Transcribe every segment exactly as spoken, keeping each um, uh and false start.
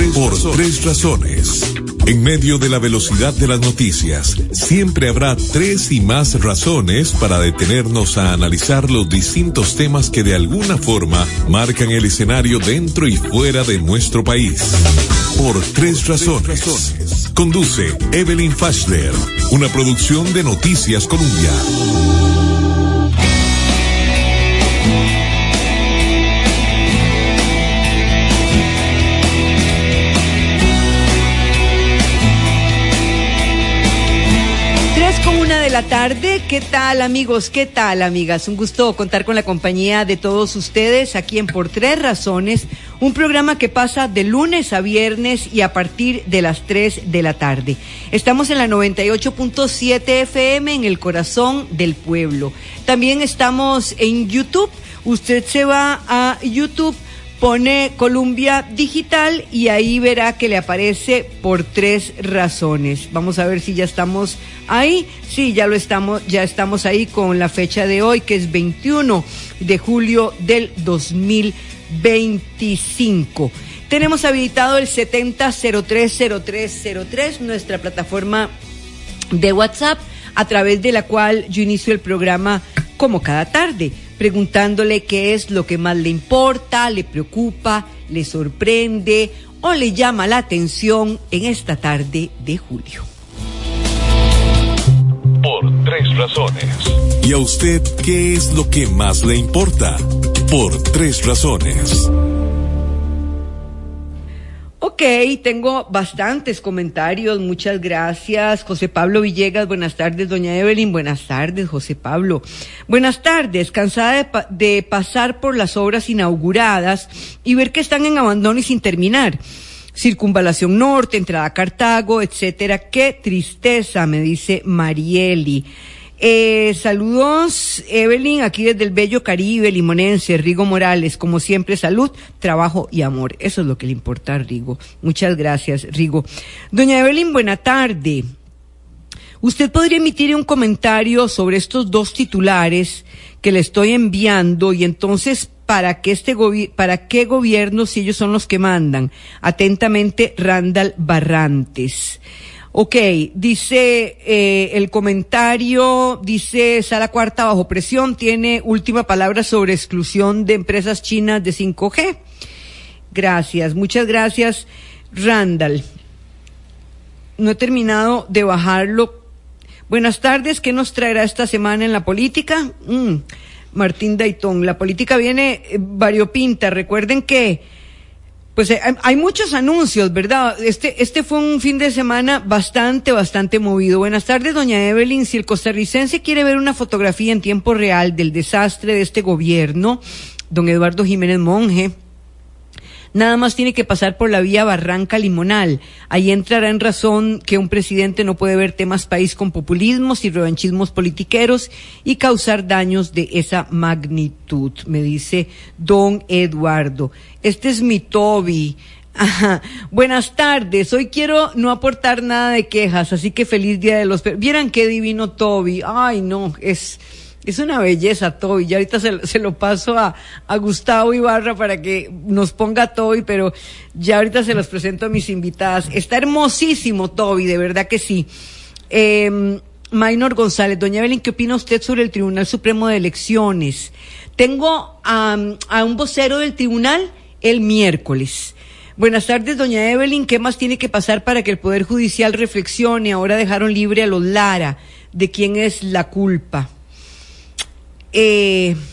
tres, por razones. tres razones. En medio de la velocidad de las noticias, siempre habrá tres y más razones para detenernos a analizar los distintos temas que de alguna forma marcan el escenario dentro y fuera de nuestro país. Por tres razones. Conduce Evelyn Fashler, una producción de Noticias Colombia. La tarde, ¿qué tal amigos? ¿Qué tal amigas? Un gusto contar con la compañía de todos ustedes aquí en Por Tres Razones, un programa que pasa de lunes a viernes y a partir de las tres de la tarde. Estamos en la noventa y ocho punto siete F M en el corazón del pueblo. También estamos en YouTube. Usted se va a YouTube, pone Colombia Digital y ahí verá que le aparece Por Tres Razones. Vamos a ver si ya estamos ahí. Sí, ya lo estamos, ya estamos ahí con la fecha de hoy, que es veintiuno de julio del dos mil veinticinco. Tenemos habilitado el setenta cero tres cero tres cero tres, nuestra plataforma de WhatsApp, a través de la cual yo inicio el programa como cada tarde, preguntándole qué es lo que más le importa, le preocupa, le sorprende o le llama la atención en esta tarde de julio. Por tres razones. ¿Y a usted qué es lo que más le importa? Por tres razones. Ok, tengo bastantes comentarios, muchas gracias. José Pablo Villegas, buenas tardes, doña Evelyn, buenas tardes, José Pablo. Buenas tardes, cansada de, pa- de pasar por las obras inauguradas y ver que están en abandono y sin terminar. Circunvalación Norte, entrada a Cartago, etcétera. Qué tristeza, me dice Marieli. Eh, saludos, Evelyn, aquí desde el bello Caribe limonense, Rigo Morales, como siempre, salud, trabajo y amor. Eso es lo que le importa a Rigo. Muchas gracias, Rigo. Doña Evelyn, buena tarde. ¿Usted podría emitir un comentario sobre estos dos titulares que le estoy enviando y entonces para qué este gobi- para qué gobierno si ellos son los que mandan? Atentamente, Randall Barrantes. Ok, dice eh, el comentario, dice Sala Cuarta bajo presión, tiene última palabra sobre exclusión de empresas chinas de cinco G. Gracias, muchas gracias, Randall. No he terminado de bajarlo. Buenas tardes, ¿qué nos traerá esta semana en la política? Mm, Martín Dayton, la política viene eh, variopinta, recuerden que pues eh, hay muchos anuncios, ¿verdad? Este, este fue un fin de semana bastante, bastante movido. Buenas tardes, doña Evelyn. Si el costarricense quiere ver una fotografía en tiempo real del desastre de este gobierno, don Eduardo Jiménez Monge, nada más tiene que pasar por la vía Barranca Limonal. Ahí entrará en razón que un presidente no puede ver temas país con populismos y revanchismos politiqueros y causar daños de esa magnitud, me dice don Eduardo. Este es mi Toby. Ajá. Buenas tardes, hoy quiero no aportar nada de quejas, así que feliz día de los perros. Vieran qué divino Toby. Ay, no, es... Es una belleza, Toby. Ya ahorita se, se lo paso a, a Gustavo Ibarra para que nos ponga Toby, pero ya ahorita se los presento a mis invitadas. Está hermosísimo, Toby, de verdad que sí. Eh, Maynor González, doña Evelyn, ¿qué opina usted sobre el Tribunal Supremo de Elecciones? Tengo um, a un vocero del tribunal el miércoles. Buenas tardes, doña Evelyn. ¿Qué más tiene que pasar para que el Poder Judicial reflexione? Ahora dejaron libre a los Lara. ¿De quién es la culpa? Eh,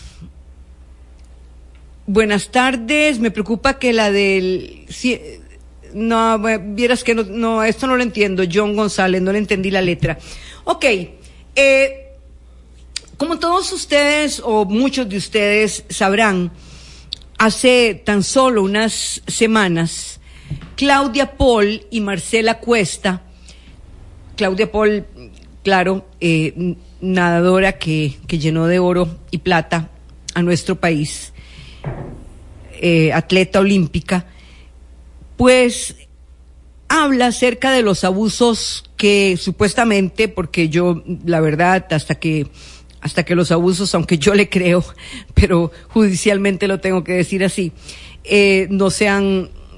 buenas tardes, me preocupa que la del... Si, no, vieras que no, no, esto no lo entiendo, John González, no le entendí la letra. Ok, eh, como todos ustedes o muchos de ustedes sabrán, hace tan solo unas semanas, Claudia Paul y Marcela Cuesta, Claudia Paul, claro, eh, nadadora que, que llenó de oro y plata a nuestro país, eh, atleta olímpica, pues habla acerca de los abusos que supuestamente, porque yo, la verdad, hasta que, hasta que los abusos, aunque yo le creo, pero judicialmente lo tengo que decir así, eh, no se han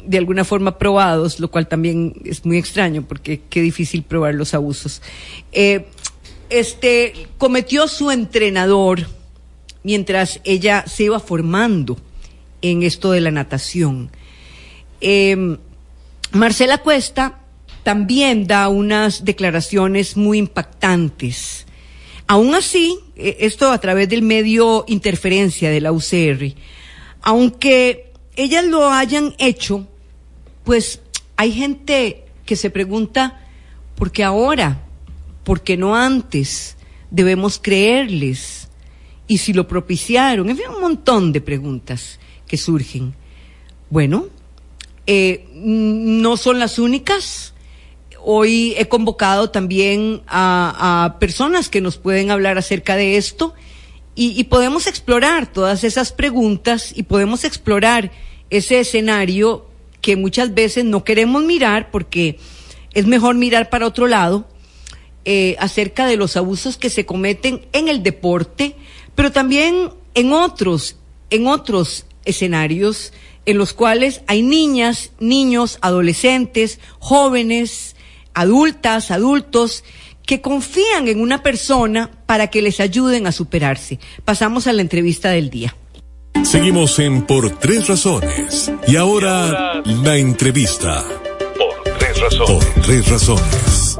de alguna forma probados, lo cual también es muy extraño porque qué difícil probar los abusos. Eh, este, cometió su entrenador mientras ella se iba formando en esto de la natación. Eh, Marcela Cuesta también da unas declaraciones muy impactantes. Aún así, esto a través del medio Interferencia de la U C R, aunque ellas lo hayan hecho, pues hay gente que se pregunta, ¿por qué ahora? ¿Por qué no antes? Debemos creerles. Y si lo propiciaron, en fin, un montón de preguntas que surgen. Bueno, eh, no son las únicas. Hoy he convocado también a, a personas que nos pueden hablar acerca de esto y, y podemos explorar todas esas preguntas y podemos explorar ese escenario que muchas veces no queremos mirar porque es mejor mirar para otro lado, eh, acerca de los abusos que se cometen en el deporte, pero también en otros, en otros escenarios en los cuales hay niñas, niños, adolescentes, jóvenes, adultas, adultos, que confían en una persona para que les ayuden a superarse. Pasamos a la entrevista del día. Seguimos en Por Tres Razones. Y ahora, la entrevista. Por Tres Razones. Por Tres Razones.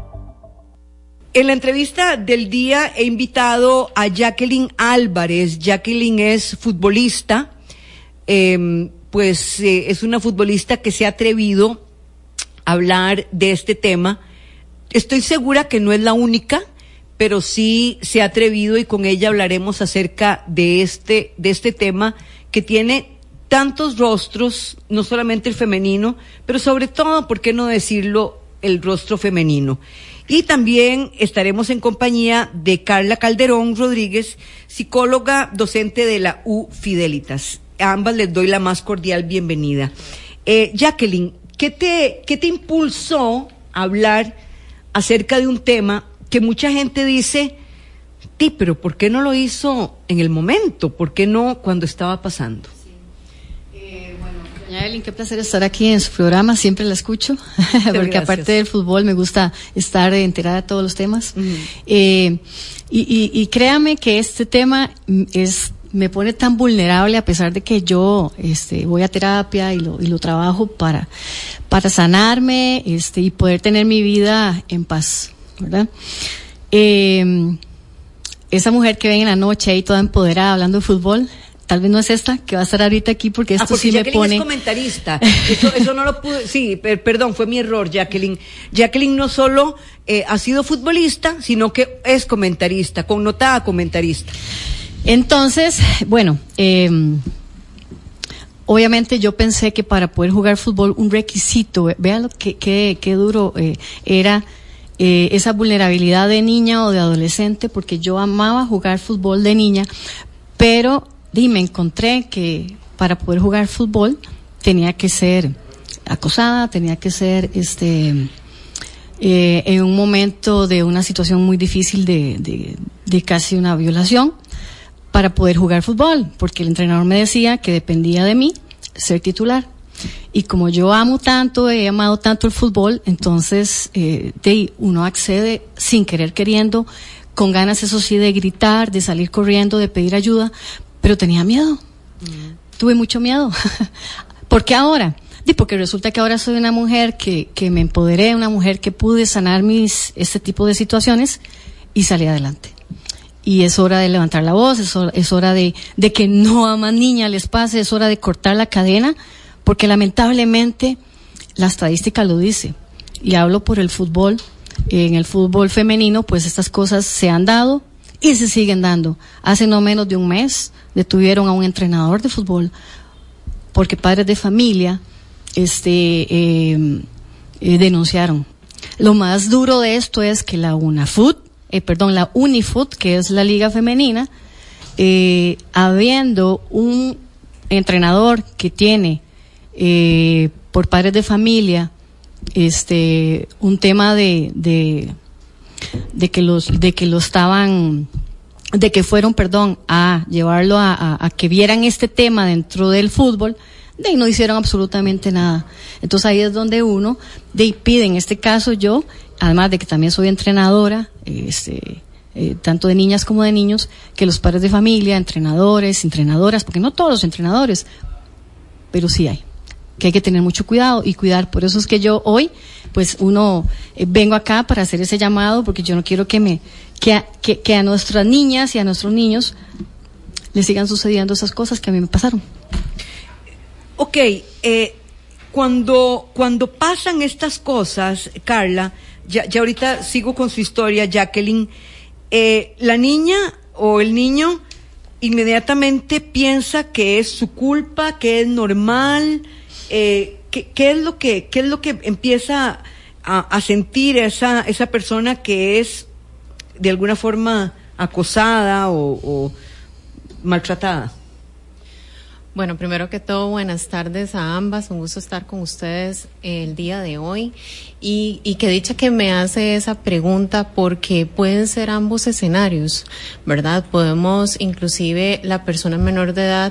En la entrevista del día he invitado a Jacqueline Álvarez. Jacqueline es futbolista, eh, pues eh, es una futbolista que se ha atrevido hablar de este tema. Estoy segura que no es la única, pero sí se ha atrevido y con ella hablaremos acerca de este, de este tema que tiene tantos rostros, no solamente el femenino, pero sobre todo, ¿por qué no decirlo?, el rostro femenino. Y también estaremos en compañía de Carla Calderón Rodríguez, psicóloga, docente de la U Fidelitas. A ambas les doy la más cordial bienvenida. Eh, Jacqueline, ¿Qué te, qué te impulsó a hablar acerca de un tema que mucha gente dice, sí, pero ¿por qué no lo hizo en el momento? ¿Por qué no cuando estaba pasando? Sí. Eh, bueno, doña Evelyn, qué placer estar aquí en su programa, siempre la escucho, porque gracias. Aparte del fútbol me gusta estar enterada de todos los temas. Uh-huh. eh, y, y, y créame que este tema es... me pone tan vulnerable a pesar de que yo este voy a terapia y lo y lo trabajo para para sanarme este y poder tener mi vida en paz, ¿verdad? Eh, esa mujer que ven en la noche ahí toda empoderada hablando de fútbol, tal vez no es esta que va a estar ahorita aquí porque esto ah, porque sí Jacqueline me pone. Es comentarista. Eso, eso no lo pude. Sí, per, perdón, fue mi error, Jacqueline. Jacqueline no solo eh, ha sido futbolista, sino que es comentarista, connotada comentarista. Entonces, bueno, eh, obviamente yo pensé que para poder jugar fútbol un requisito, vean lo que, que, que duro eh, era eh, esa vulnerabilidad de niña o de adolescente, porque yo amaba jugar fútbol de niña, pero y me encontré que para poder jugar fútbol tenía que ser acosada, tenía que ser este eh, en un momento de una situación muy difícil de, de, de casi una violación, para poder jugar fútbol, porque el entrenador me decía que dependía de mí ser titular. Y como yo amo tanto, he amado tanto el fútbol, entonces eh, de uno accede sin querer queriendo, con ganas eso sí de gritar, de salir corriendo, de pedir ayuda, pero tenía miedo. Mm. Tuve mucho miedo. ¿Por qué ahora? Y porque resulta que ahora soy una mujer que, que me empoderé, una mujer que pude sanar mis este tipo de situaciones y salí adelante. Y es hora de levantar la voz, es hora, es hora de, de que no a más niñas les pase, es hora de cortar la cadena, porque lamentablemente la estadística lo dice. Y hablo por el fútbol, en el fútbol femenino, pues estas cosas se han dado y se siguen dando. Hace no menos de un mes detuvieron a un entrenador de fútbol, porque padres de familia este, eh, eh, denunciaron. Lo más duro de esto es que la UNAFUT, Eh, perdón, la UNIFUT, que es la liga femenina, eh, habiendo un entrenador que tiene eh, por padres de familia este un tema de de de que los de que lo estaban de que fueron perdón a llevarlo a, a, a que vieran este tema dentro del fútbol, de ahí no hicieron absolutamente nada. Entonces ahí es donde uno de ahí pide, en este caso yo, además de que también soy entrenadora, este, eh, tanto de niñas como de niños, que los padres de familia, entrenadores, entrenadoras, porque no todos los entrenadores, pero sí hay, que hay que tener mucho cuidado y cuidar. Por eso es que yo hoy, pues uno, eh, vengo acá para hacer ese llamado, porque yo no quiero que me, que a, que, que a nuestras niñas y a nuestros niños les sigan sucediendo esas cosas que a mí me pasaron. Ok, eh, cuando, cuando pasan estas cosas, Carla, ya, ya ahorita sigo con su historia, Jacqueline, eh, la niña o el niño inmediatamente piensa que es su culpa, que es normal, eh, ¿qué, qué es lo que, qué es lo que empieza a, a sentir esa, esa persona que es de alguna forma acosada o, o maltratada? Bueno, primero que todo, buenas tardes a ambas, un gusto estar con ustedes el día de hoy y, y que dicha que me hace esa pregunta porque pueden ser ambos escenarios, ¿verdad? Podemos inclusive la persona menor de edad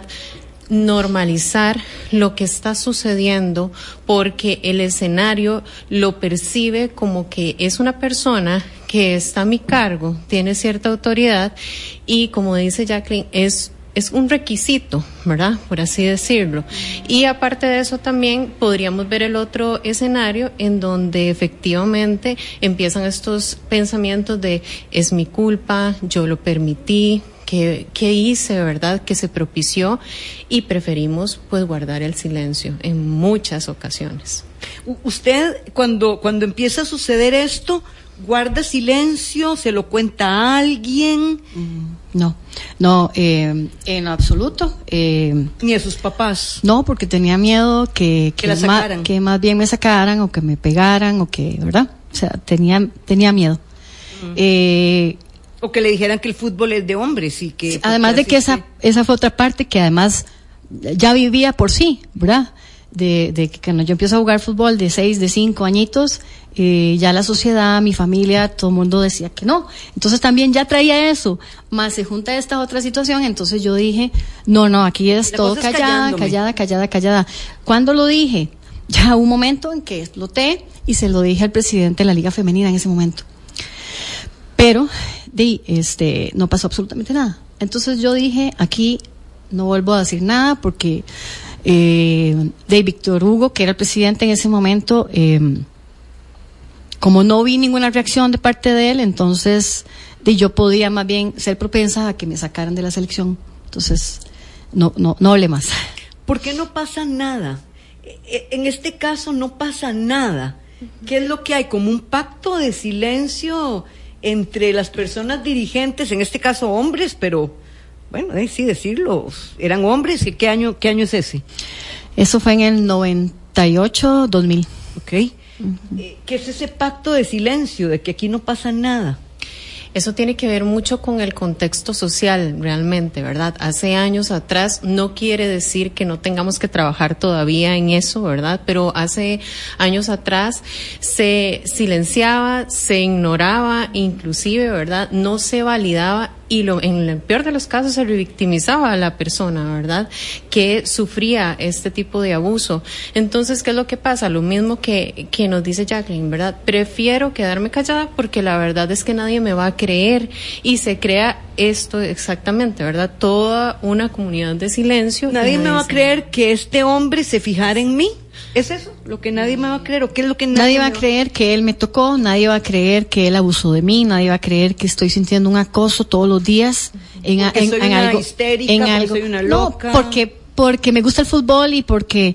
normalizar lo que está sucediendo porque el escenario lo percibe como que es una persona que está a mi cargo, tiene cierta autoridad y como dice Jacqueline, es es un requisito, ¿verdad? Por así decirlo. Y aparte de eso también podríamos ver el otro escenario en donde efectivamente empiezan estos pensamientos de es mi culpa, yo lo permití, ¿qué, qué hice, verdad? Que se propició y preferimos pues guardar el silencio en muchas ocasiones. Usted cuando, cuando empieza a suceder esto, ¿guarda silencio? ¿Se lo cuenta a alguien? No, no, eh, en lo absoluto. Eh, ¿Ni a sus papás? No, porque tenía miedo que, que, que, la sacaran. Ma, que más bien me sacaran o que me pegaran o que, ¿verdad? O sea, tenía, tenía miedo. Uh-huh. Eh, o que le dijeran que el fútbol es de hombres y que... Además de que esa, esa fue otra parte que además ya vivía por sí, ¿verdad? De, de que cuando yo empiezo a jugar fútbol de seis, de cinco añitos, eh, ya la sociedad, mi familia, todo el mundo decía que no. Entonces también ya traía eso, más se junta esta otra situación, entonces yo dije, no, no, aquí es todo callada, callada, callada, callada. ¿Cuándo lo dije? Ya hubo un momento en que exploté y se lo dije al presidente de la Liga Femenina en ese momento. Pero, de, este, no pasó absolutamente nada. Entonces yo dije, aquí no vuelvo a decir nada porque... Eh, de Víctor Hugo, que era el presidente en ese momento, eh, como no vi ninguna reacción de parte de él, entonces de, yo podía más bien ser propensa a que me sacaran de la selección. Entonces, no, no, no hablé más. ¿Por qué no pasa nada? En este caso no pasa nada. ¿Qué es lo que hay? Como un pacto de silencio entre las personas dirigentes, en este caso hombres, pero... Bueno, eh, sí, decirlo, eran hombres. ¿Qué año, qué año es ese? Eso fue en el noventa y ocho, dos mil. Ok. Uh-huh. Eh, ¿Qué es ese pacto de silencio, de que aquí no pasa nada? Eso tiene que ver mucho con el contexto social, realmente, ¿verdad? Hace años atrás, no quiere decir que no tengamos que trabajar todavía en eso, ¿verdad? Pero hace años atrás se silenciaba, se ignoraba, inclusive, ¿verdad? No se validaba y lo, en el peor de los casos se revictimizaba a la persona, ¿verdad? Que sufría este tipo de abuso. Entonces, ¿qué es lo que pasa? Lo mismo que, que nos dice Jacqueline, ¿verdad? Prefiero quedarme callada porque la verdad es que nadie me va a creer y se crea esto exactamente, ¿verdad? Toda una comunidad de silencio. Nadie me va a creer que este hombre se fijara en mí. ¿Es eso lo que nadie me va a creer o qué es lo que nadie, nadie va a va... creer que él me tocó, nadie va a creer que él abusó de mí, nadie va a creer que estoy sintiendo un acoso todos los días en, porque en, soy en una algo, histérica, en porque algo. soy una loca. No, porque porque me gusta el fútbol y porque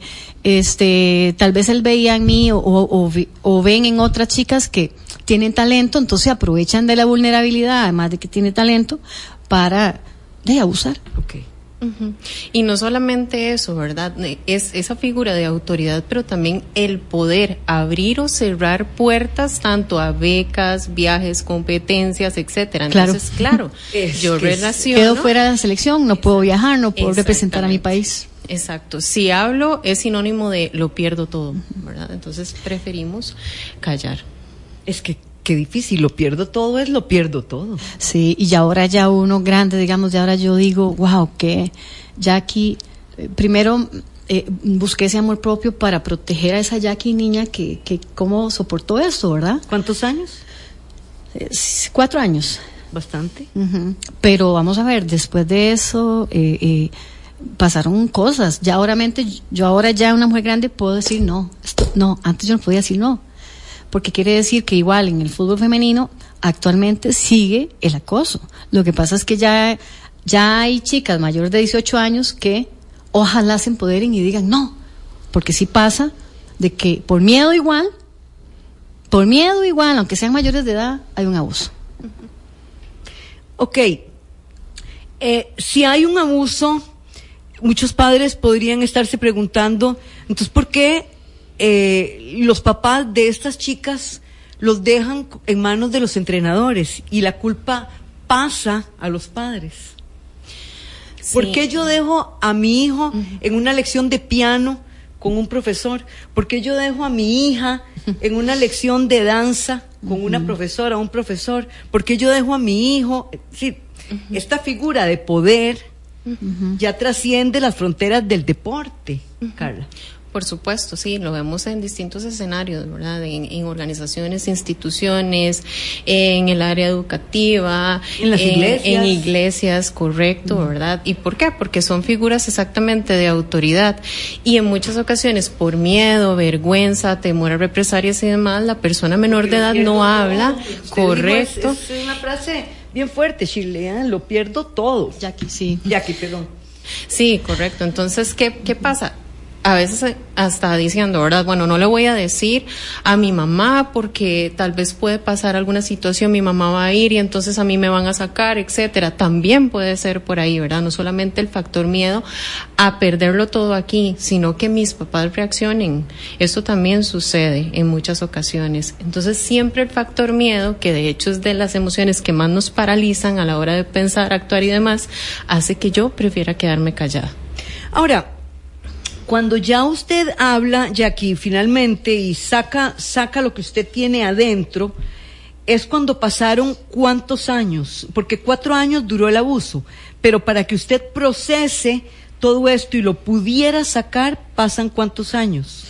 este tal vez él veía en mí o, o, o, o ven en otras chicas que tienen talento, entonces aprovechan de la vulnerabilidad, además de que tiene talento, para de abusar. Okay. Uh-huh. Y no solamente eso, ¿verdad? Es esa figura de autoridad, pero también el poder abrir o cerrar puertas tanto a becas, viajes, competencias, etcétera. Entonces, claro, claro yo relaciono. Quedo fuera de la selección, no puedo viajar, no puedo representar a mi país. Exacto. Si hablo es sinónimo de lo pierdo todo, ¿verdad? Entonces preferimos callar. Es que qué difícil, lo pierdo todo es lo pierdo todo. Sí, y ya ahora ya uno grande, digamos, ya ahora yo digo, wow, que ya aquí, eh, primero eh, busqué ese amor propio para proteger a esa Jackie niña que, que cómo soportó eso, ¿verdad? ¿Cuántos años? Eh, cuatro años. Bastante. Uh-huh. Pero vamos a ver, después de eso eh, eh, pasaron cosas. Ya ahora, yo ahora ya una mujer grande puedo decir no, esto, no, antes yo no podía decir no. Porque quiere decir que igual en el fútbol femenino actualmente sigue el acoso. Lo que pasa es que ya, ya hay chicas mayores de dieciocho años que ojalá se empoderen y digan no, porque sí pasa de que por miedo igual, por miedo igual, aunque sean mayores de edad, hay un abuso. Ok, eh, si hay un abuso, muchos padres podrían estarse preguntando, entonces, ¿por qué eh, los papás de estas chicas los dejan en manos de los entrenadores y la culpa pasa a los padres? Sí. ¿Por qué yo dejo a mi hijo uh-huh. en una lección de piano con un profesor? ¿Por qué yo dejo a mi hija en una lección de danza con uh-huh. una profesora o un profesor? ¿Por qué yo dejo a mi hijo? Sí, uh-huh. esta figura de poder uh-huh. ya trasciende las fronteras del deporte, uh-huh. Carla. Por supuesto, sí, lo vemos en distintos escenarios, ¿verdad? En, en organizaciones, instituciones, en el área educativa, en las en, iglesias. En iglesias, correcto, uh-huh. ¿verdad? ¿Y por qué? Porque son figuras exactamente de autoridad y en muchas ocasiones por miedo, vergüenza, temor a represalias y demás, la persona menor de edad no habla, correcto. Es, es una frase bien fuerte, Shirley, ¿eh? Lo pierdo todo. Jackie, sí. Jackie, perdón. Sí, correcto. Entonces, ¿qué, qué pasa? A veces hasta diciendo, ¿verdad? Bueno, no le voy a decir a mi mamá porque tal vez puede pasar alguna situación, mi mamá va a ir y entonces a mí me van a sacar, etcétera. También puede ser por ahí, ¿verdad? No solamente el factor miedo a perderlo todo aquí, sino que mis papás reaccionen. Esto también sucede en muchas ocasiones. Entonces, siempre el factor miedo, que de hecho es de las emociones que más nos paralizan a la hora de pensar, actuar y demás, hace que yo prefiera quedarme callada. Ahora, cuando ya usted habla, Jackie, finalmente, y saca, saca lo que usted tiene adentro, es cuando pasaron cuántos años, porque cuatro años duró el abuso, pero para que usted procese todo esto y lo pudiera sacar, pasan cuántos años.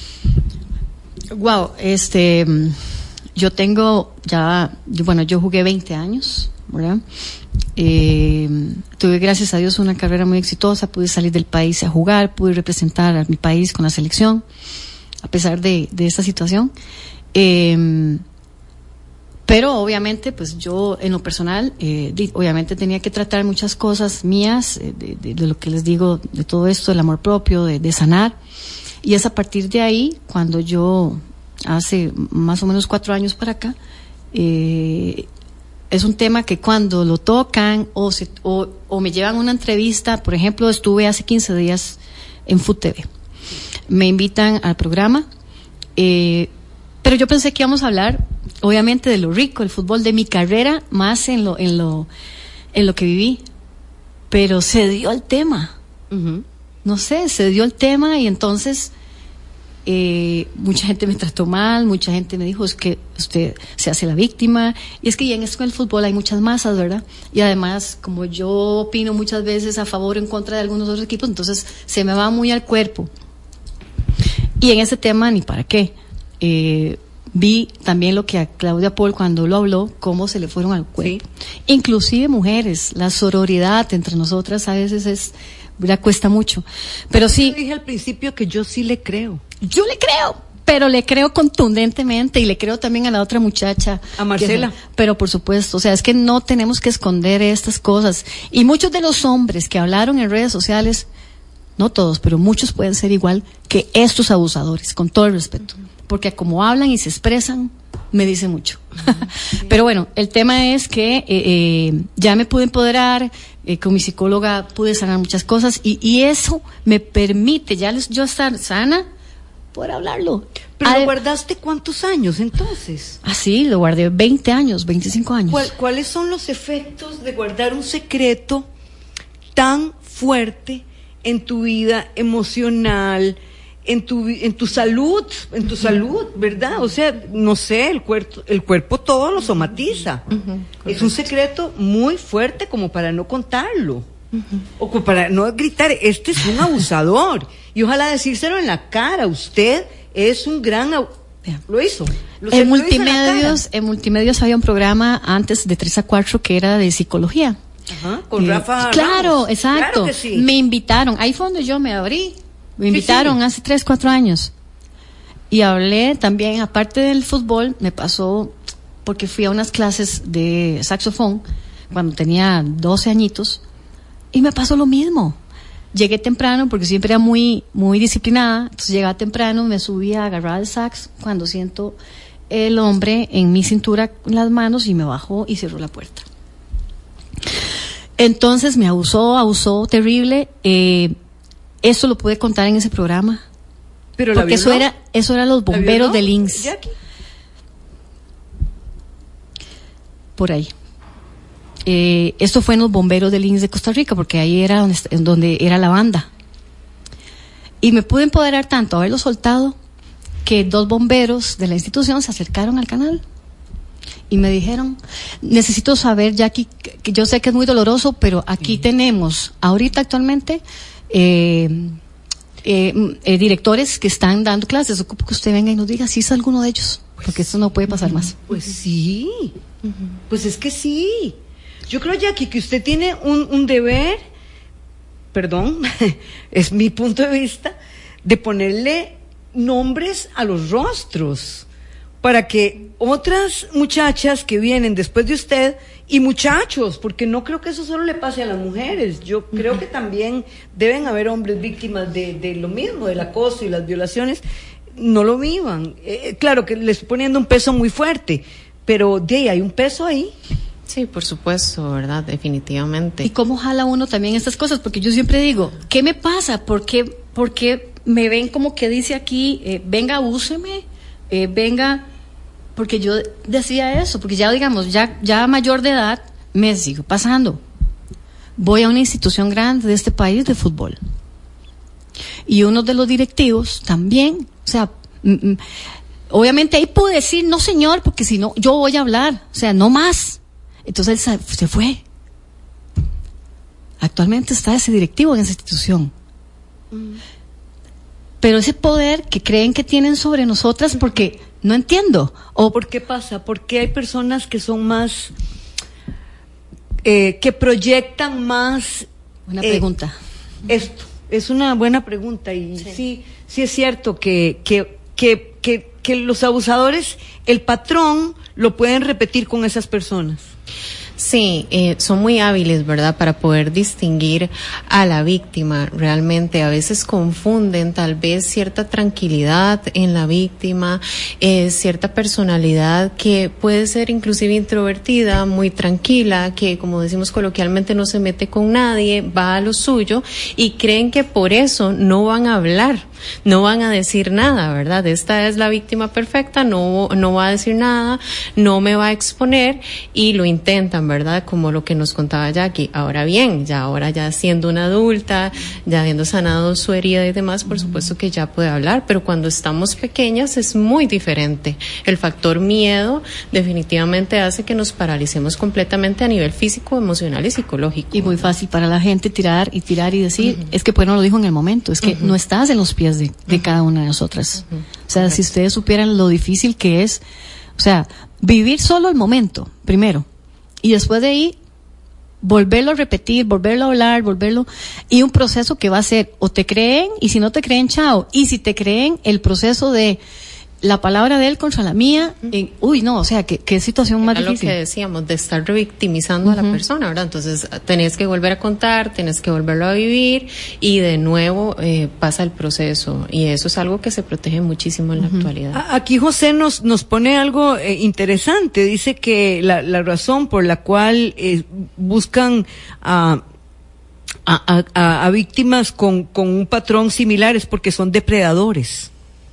Wow, este, yo tengo ya, bueno, yo jugué veinte años, ¿verdad? Eh, tuve, gracias a Dios, una carrera muy exitosa, pude salir del país a jugar, pude representar a mi país con la selección, a pesar de, de esta situación. Eh, pero obviamente, pues yo en lo personal, eh, di, obviamente tenía que tratar muchas cosas mías, eh, de, de, de lo que les digo, de todo esto, del amor propio, de, de sanar. Y es a partir de ahí, cuando yo, hace más o menos cuatro años para acá, eh, es un tema que cuando lo tocan o, se, o, o me llevan a una entrevista, por ejemplo, estuve hace quince días en Food T V. Me invitan al programa, eh, pero yo pensé que íbamos a hablar, obviamente, de lo rico, el fútbol, de mi carrera, más en lo, en lo, en lo que viví. Pero se dio el tema. Uh-huh. No sé, se dio el tema y entonces eh, mucha gente me trató mal, mucha gente me dijo, es que usted se hace la víctima, y es que ya en esto, en el fútbol hay muchas masas, ¿verdad? Y además, como yo opino muchas veces a favor o en contra de algunos otros equipos, entonces se me va muy al cuerpo. Y en ese tema, ni para qué. Eh, vi también lo que a Claudia Paul, cuando lo habló, cómo se le fueron al cuerpo. Sí. Inclusive mujeres, la sororidad entre nosotras a veces es, la cuesta mucho. Pero sí. Yo dije al principio que yo sí le creo. Yo le creo, pero le creo contundentemente y le creo también a la otra muchacha. A Marcela. Que, pero por supuesto, o sea, es que no tenemos que esconder estas cosas. Y muchos de los hombres que hablaron en redes sociales, no todos, pero muchos pueden ser igual que estos abusadores, con todo el respeto. Uh-huh. Porque como hablan y se expresan, me dice mucho. Uh-huh. Sí. Pero bueno, el tema es que eh, eh, ya me pude empoderar, eh, con mi psicóloga pude sanar muchas cosas y, y eso me permite ya les, yo estar sana, poder hablarlo. ¿Pero Ad... lo guardaste cuántos años entonces? Ah, sí, lo guardé veinte años, veinticinco años. ¿Cuál, ¿Cuáles son los efectos de guardar un secreto tan fuerte en tu vida emocional, en tu en tu salud, en tu uh-huh. salud, ¿verdad? O sea, no sé, el cuerpo el cuerpo todo lo somatiza. Uh-huh. Es un secreto muy fuerte como para no contarlo. Uh-huh. O para no gritar, este es un abusador. Y ojalá decírselo en la cara, usted es un gran... Ab- Lo hizo. Lo en multimedios, en, en multimedios había un programa antes de tres a cuatro que era de psicología. Ajá, con eh, Rafa Claro, Ramos. exacto. Claro sí. Me invitaron, ahí fue donde yo me abrí. Me invitaron sí, sí. hace tres, cuatro años. Y hablé también, aparte del fútbol, me pasó, porque fui a unas clases de saxofón cuando tenía doce añitos, y me pasó lo mismo. Llegué temprano porque siempre era muy muy disciplinada, entonces llegaba temprano, me subía a agarrar el sax cuando siento el hombre en mi cintura en las manos y me bajó y cerró la puerta. Entonces me abusó, abusó terrible. Eh, eso lo pude contar en ese programa. Pero porque eso era eso eran los bomberos del I N S S. Por ahí. Eh, esto fue en los bomberos del I N S S de Costa Rica, porque ahí era donde, donde era la banda. Y me pude empoderar tanto, haberlo soltado, que dos bomberos de la institución se acercaron al canal y me dijeron, necesito saber, Jackie, que yo sé que es muy doloroso, pero aquí mm. tenemos, ahorita actualmente, eh, eh, eh, directores que están dando clases, ocupo que usted venga y nos diga si es alguno de ellos, porque esto no puede pasar más. Pues sí, uh-huh. pues es que sí. Yo creo, Jackie, que usted tiene un, un deber, perdón, es mi punto de vista, de ponerle nombres a los rostros para que otras muchachas que vienen después de usted y muchachos, porque no creo que eso solo le pase a las mujeres, yo creo que también deben haber hombres víctimas de, de lo mismo, del acoso y las violaciones, no lo vivan. Eh, claro que les estoy poniendo un peso muy fuerte, pero de ahí hay un peso ahí. Sí, por supuesto, ¿verdad? Definitivamente. ¿Y cómo jala uno también estas cosas? Porque yo siempre digo, ¿qué me pasa? ¿Por qué, por qué me ven como que dice aquí, eh, venga, úseme, eh, venga? Porque yo decía eso, porque ya digamos, ya, ya mayor de edad, me sigo pasando. Voy a una institución grande de este país de fútbol. Y uno de los directivos también, o sea, mm, obviamente ahí puedo decir, no señor, porque si no, yo voy a hablar, o sea, no más. Entonces él se fue. Actualmente está ese directivo en esa institución. Mm. Pero ese poder que creen que tienen sobre nosotras, porque no entiendo. ¿O por qué pasa? Porque hay personas que son más, eh, que proyectan más. Buena eh, pregunta. Esto es una buena pregunta y sí, sí, sí es cierto que que que que que los abusadores, el patrón lo pueden repetir con esas personas. Sí, eh, son muy hábiles, ¿verdad?, para poder distinguir a la víctima. Realmente a veces confunden tal vez cierta tranquilidad en la víctima, eh, cierta personalidad que puede ser inclusive introvertida, muy tranquila, que como decimos coloquialmente no se mete con nadie, va a lo suyo y creen que por eso no van a hablar. No van a decir nada, ¿verdad? Esta es la víctima perfecta, no, no va a decir nada, no me va a exponer y lo intentan, ¿verdad? Como lo que nos contaba Jackie. Ahora bien, ya ahora ya siendo una adulta, ya habiendo sanado su herida y demás, por supuesto que ya puede hablar, pero cuando estamos pequeñas es muy diferente. El factor miedo definitivamente hace que nos paralicemos completamente a nivel físico, emocional y psicológico. Y muy fácil para la gente tirar y tirar y decir, uh-huh. es que pues no lo dijo en el momento, es que uh-huh. no estás en los pies de, de uh-huh. cada una de nosotras. Uh-huh. O sea, okay. si ustedes supieran lo difícil que es, o sea, vivir solo el momento, primero, y después de ahí, volverlo a repetir, volverlo a hablar, volverlo, y un proceso que va a ser, o te creen, y si no te creen, chao, y si te creen, el proceso de la palabra de él contra la mía, en, uy, no, o sea, qué, qué situación más Era difícil. Lo que decíamos, de estar revictimizando uh-huh. a la persona, ¿verdad? Entonces, tenés que volver a contar, tenés que volverlo a vivir, y de nuevo eh, pasa el proceso, y eso es algo que se protege muchísimo en uh-huh. la actualidad. Aquí José nos nos pone algo eh, interesante, dice que la, la razón por la cual eh, buscan a, a, a, a víctimas con, con un patrón similar es porque son depredadores.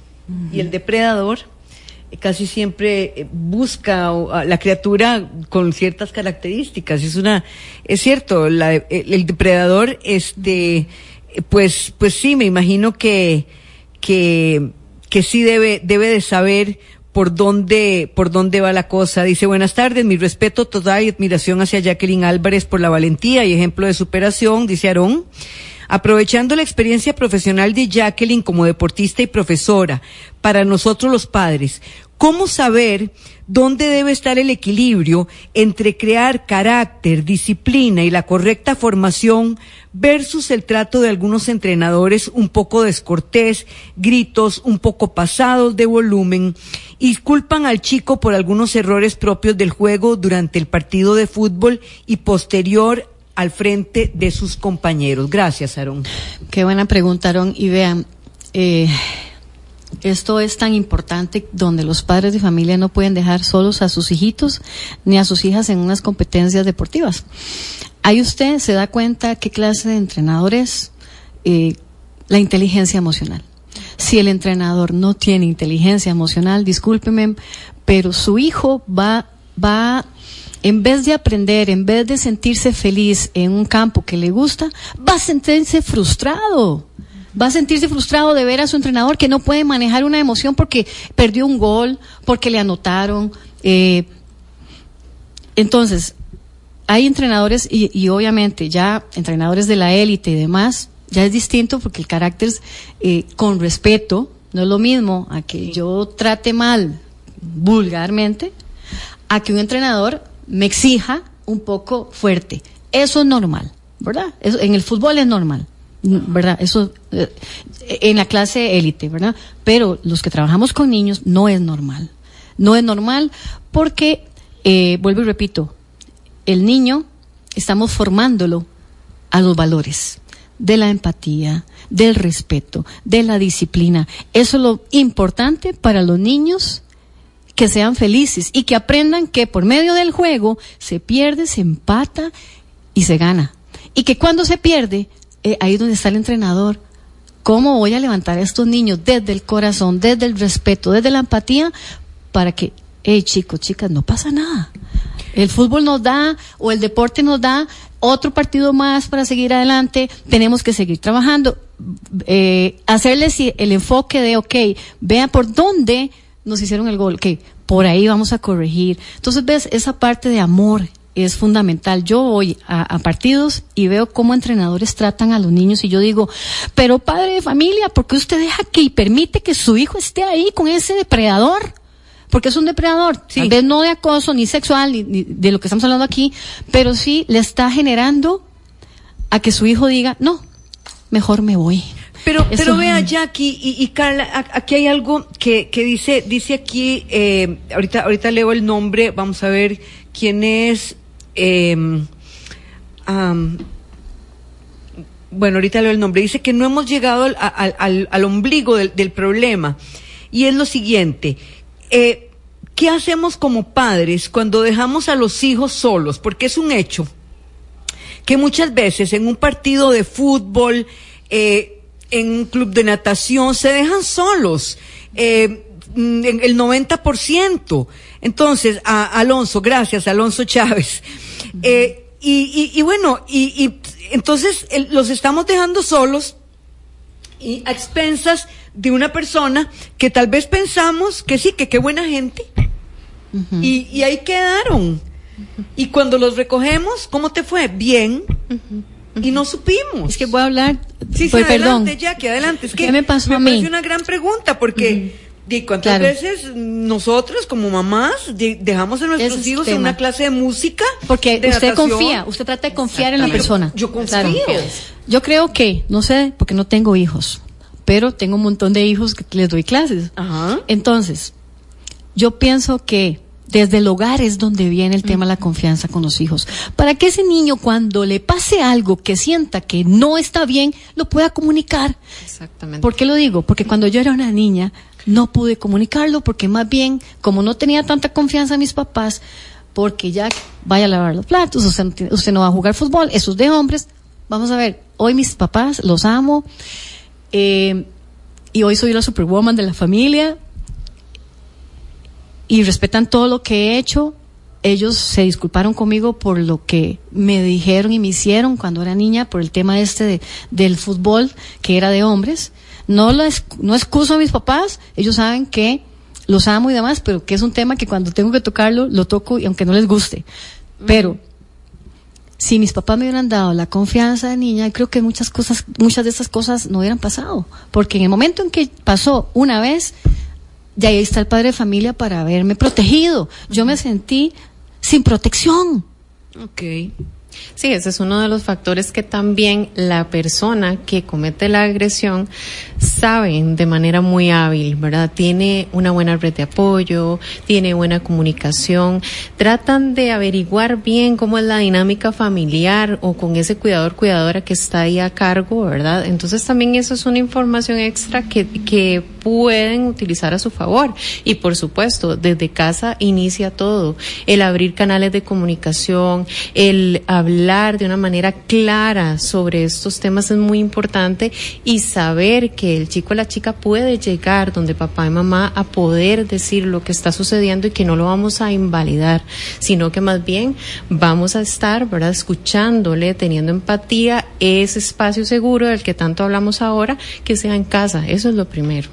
Y el depredador casi siempre busca a la criatura con ciertas características. Es una, es cierto, la, el, el depredador, este, pues, pues sí, me imagino que, que, que sí debe, debe de saber por dónde, por dónde va la cosa. Dice, buenas tardes, mi respeto total y admiración hacia Jacqueline Álvarez por la valentía y ejemplo de superación, dice Aarón. Aprovechando la experiencia profesional de Jacqueline como deportista y profesora, para nosotros los padres, ¿cómo saber dónde debe estar el equilibrio entre crear carácter, disciplina y la correcta formación versus el trato de algunos entrenadores un poco descortés, gritos un poco pasados de volumen y culpan al chico por algunos errores propios del juego durante el partido de fútbol y posterior al frente de sus compañeros? Gracias, Aarón. Qué buena pregunta, Aarón. Y vean, eh, esto es tan importante donde los padres de familia no pueden dejar solos a sus hijitos ni a sus hijas en unas competencias deportivas. Ahí usted se da cuenta qué clase de entrenador es, eh, la inteligencia emocional. Si el entrenador no tiene inteligencia emocional, discúlpeme, pero su hijo va, va, en vez de aprender, en vez de sentirse feliz en un campo que le gusta, va a sentirse frustrado. Va a sentirse frustrado de ver a su entrenador que no puede manejar una emoción porque perdió un gol, porque le anotaron. Eh, entonces, hay entrenadores y, y obviamente ya entrenadores de la élite y demás, ya es distinto porque el carácter es eh, con respeto, no es lo mismo a que sí. yo trate mal vulgarmente, a que un entrenador me exija un poco fuerte. Eso es normal, ¿verdad? Eso, en el fútbol es normal, ¿verdad? Eso eh, en la clase élite, ¿verdad? Pero los que trabajamos con niños no es normal. No es normal porque, eh, vuelvo y repito, el niño estamos formándolo a los valores de la empatía, del respeto, de la disciplina. Eso es lo importante para los niños, que sean felices y que aprendan que por medio del juego se pierde, se empata y se gana. Y que cuando se pierde, eh, ahí es donde está el entrenador. ¿Cómo voy a levantar a estos niños desde el corazón, desde el respeto, desde la empatía, para que, hey chicos, chicas, no pasa nada? El fútbol nos da, o el deporte nos da otro partido más para seguir adelante, tenemos que seguir trabajando, eh, hacerles el enfoque de, ok, vea por dónde nos hicieron el gol, que por ahí vamos a corregir. Entonces, ves, esa parte de amor es fundamental. Yo voy a, a partidos y veo cómo entrenadores tratan a los niños y yo digo, pero padre de familia, ¿por qué usted deja que y permite que su hijo esté ahí con ese depredador? Porque es un depredador, sí. Tal vez no de acoso, ni sexual, ni, ni de lo que estamos hablando aquí, pero sí le está generando a que su hijo diga, no, mejor me voy. Pero, Eso, pero vea, Jackie y, y Carla, aquí hay algo que, que dice, dice aquí, eh, ahorita, ahorita leo el nombre, vamos a ver quién es, eh, um, bueno, ahorita leo el nombre, dice que no hemos llegado al, al, al, al ombligo del, del problema, y es lo siguiente, eh, ¿qué hacemos como padres cuando dejamos a los hijos solos? Porque es un hecho que muchas veces en un partido de fútbol, eh, en un club de natación, se dejan solos, eh, en el noventa por ciento. Entonces, a Alonso, gracias, Alonso Chávez. Eh, y, y, y bueno, y, y entonces el, los estamos dejando solos y a expensas de una persona que tal vez pensamos que sí, que qué buena gente. Uh-huh. Y, y ahí quedaron. Uh-huh. Y cuando los recogemos, ¿cómo te fue? Bien. Uh-huh. Y no supimos. Es que voy a hablar. Sí, sí, pues, adelante, perdón. Jackie, adelante. Es que ¿Qué me pasó me a mí? parece una gran pregunta, porque uh-huh. de cuántas claro. veces nosotros como mamás de, dejamos a nuestros hijos en una clase de música. Porque usted natación. confía, usted trata de confiar en la persona. Yo, yo confío. Claro. Yo creo que, no sé, porque no tengo hijos, pero tengo un montón de hijos que les doy clases. Ajá. Entonces, yo pienso que desde el hogar es donde viene el tema de la confianza con los hijos. Para que ese niño, cuando le pase algo que sienta que no está bien, lo pueda comunicar. Exactamente. ¿Por qué lo digo? Porque cuando yo era una niña, no pude comunicarlo, porque más bien, como no tenía tanta confianza en mis papás, porque ya vaya a lavar los platos, usted no, tiene, usted no va a jugar fútbol, eso es de hombres. Vamos a ver, hoy mis papás, los amo, eh, y hoy soy la superwoman de la familia, y respetan todo lo que he hecho. Ellos se disculparon conmigo por lo que me dijeron y me hicieron cuando era niña, por el tema este de, del fútbol, que era de hombres. No lo es, no excuso a mis papás, ellos saben que los amo y demás, pero que es un tema que cuando tengo que tocarlo, lo toco y aunque no les guste. Pero, uh-huh. si mis papás me hubieran dado la confianza de niña, creo que muchas cosas, muchas de esas cosas no hubieran pasado. Porque en el momento en que pasó una vez, ya ahí está el padre de familia para haberme protegido. Uh-huh. Yo me sentí sin protección. Okay. Sí, ese es uno de los factores que también la persona que comete la agresión sabe de manera muy hábil, ¿verdad? Tiene una buena red de apoyo, tiene buena comunicación, tratan de averiguar bien cómo es la dinámica familiar o con ese cuidador, cuidadora que está ahí a cargo, ¿verdad? Entonces también eso es una información extra que, que pueden utilizar a su favor. Y por supuesto, desde casa inicia todo, el abrir canales de comunicación, el hablar de una manera clara sobre estos temas es muy importante y saber que el chico o la chica puede llegar donde papá y mamá a poder decir lo que está sucediendo y que no lo vamos a invalidar, sino que más bien vamos a estar, ¿verdad?, escuchándole, teniendo empatía, ese espacio seguro del que tanto hablamos ahora, que sea en casa. Eso es lo primero.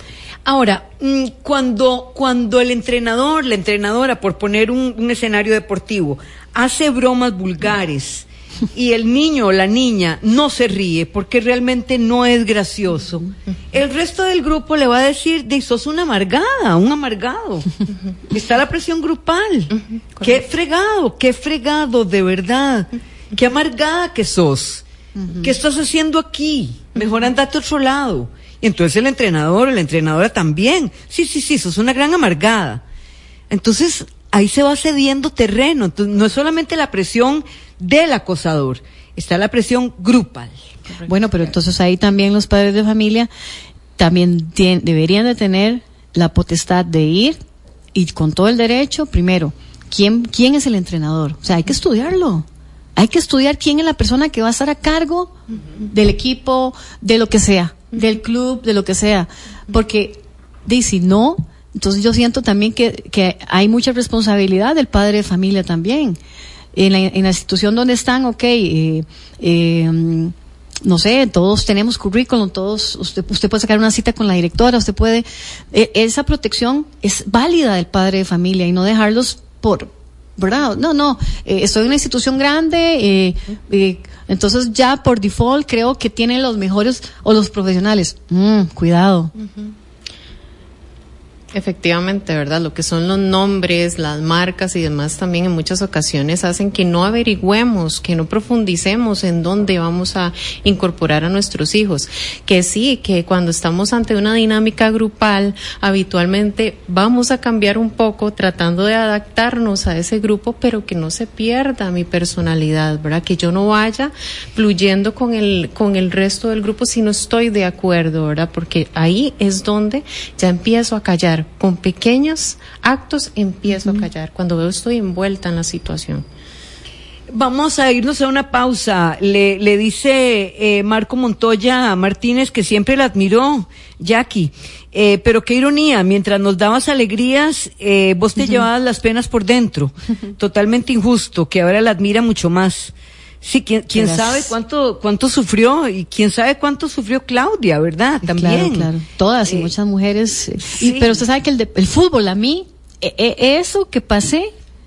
Ahora, cuando, cuando el entrenador, la entrenadora, por poner un, un escenario deportivo, hace bromas vulgares y el niño o la niña no se ríe porque realmente no es gracioso, el resto del grupo le va a decir, de sos una amargada, un amargado. Está la presión grupal. Qué fregado, qué fregado, de verdad. Qué amargada que sos. ¿Qué estás haciendo aquí? Mejor andate a otro lado. Y entonces el entrenador o la entrenadora también. Sí, sí, sí, sos una gran amargada. Entonces, ahí se va cediendo terreno. Entonces, no es solamente la presión del acosador, está la presión grupal. Correcto. Bueno, pero entonces ahí también los padres de familia también tien, deberían de tener la potestad de ir y con todo el derecho, primero, ¿quién, quién es el entrenador? O sea, hay que estudiarlo. Hay que estudiar quién es la persona que va a estar a cargo uh-huh. del equipo, de lo que sea, uh-huh. del club, de lo que sea. Porque, de, si no, entonces yo siento también que, que hay mucha responsabilidad del padre de familia también. En la, en la institución donde están, ok, eh, eh, no sé, todos tenemos currículum, todos, usted, usted puede sacar una cita con la directora, usted puede, eh, esa protección es válida del padre de familia y no dejarlos por, ¿verdad? No, no, eh, estoy en una institución grande, eh, eh, entonces ya por default creo que tienen los mejores o los profesionales. Mm, cuidado. Uh-huh. Efectivamente, ¿verdad? Lo que son los nombres, las marcas y demás también en muchas ocasiones hacen que no averigüemos, que no profundicemos en dónde vamos a incorporar a nuestros hijos. Que sí, que cuando estamos ante una dinámica grupal, habitualmente vamos a cambiar un poco tratando de adaptarnos a ese grupo, pero que no se pierda mi personalidad, ¿verdad? Que yo no vaya fluyendo con el, con el resto del grupo si no estoy de acuerdo, ¿verdad? Porque ahí es donde ya empiezo a callar. Con pequeños actos empiezo uh-huh. a callar cuando veo estoy envuelta en la situación. Vamos a irnos a una pausa. Le, le dice eh, Marco Montoya Martínez que siempre la admiró, Jackie, eh, pero qué ironía, mientras nos dabas alegrías, eh, vos te uh-huh. llevabas las penas por dentro. Uh-huh. Totalmente injusto, que ahora la admira mucho más. Sí, quién, quién sabe cuánto cuánto sufrió y quién sabe cuánto sufrió Claudia, ¿verdad? También. Claro, claro. Todas y eh, muchas mujeres. Eh, sí. y, pero usted sabe que el, de, el fútbol, a mí, eh, eh, eso que pasé,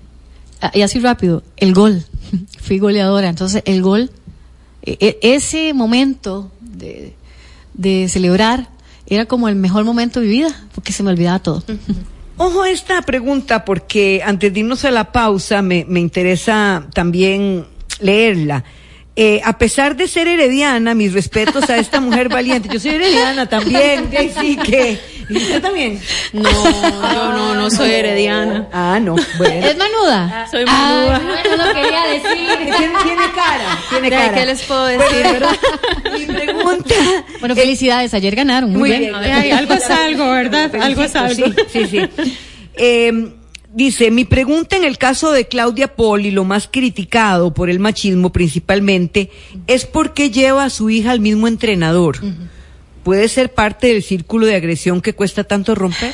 y así rápido, el gol. Fui goleadora. Entonces, el gol, eh, ese momento de, de celebrar, era como el mejor momento de mi vida, porque se me olvidaba todo. Ojo a esta pregunta, porque antes de irnos a la pausa, me, me interesa también leerla. Eh, a pesar de ser herediana, mis respetos a esta mujer valiente. Yo soy herediana también, sí, que ¿usted también? No, yo no, no soy herediana. Ah, no, bueno. ¿Es manuda? Ah, soy manuda. Ah, no lo quería decir. Tiene, tiene cara, tiene cara. ¿Qué les puedo decir, verdad? Mi pregunta. Bueno, felicidades, ayer ganaron. Muy, muy bien. bien. Ay, algo es algo, ¿verdad? Felicito, algo es algo. Sí, sí, sí. Eh, Dice, mi pregunta en el caso de Claudia Poli, lo más criticado por el machismo principalmente, es por qué lleva a su hija al mismo entrenador. Uh-huh. ¿Puede ser parte del círculo de agresión que cuesta tanto romper?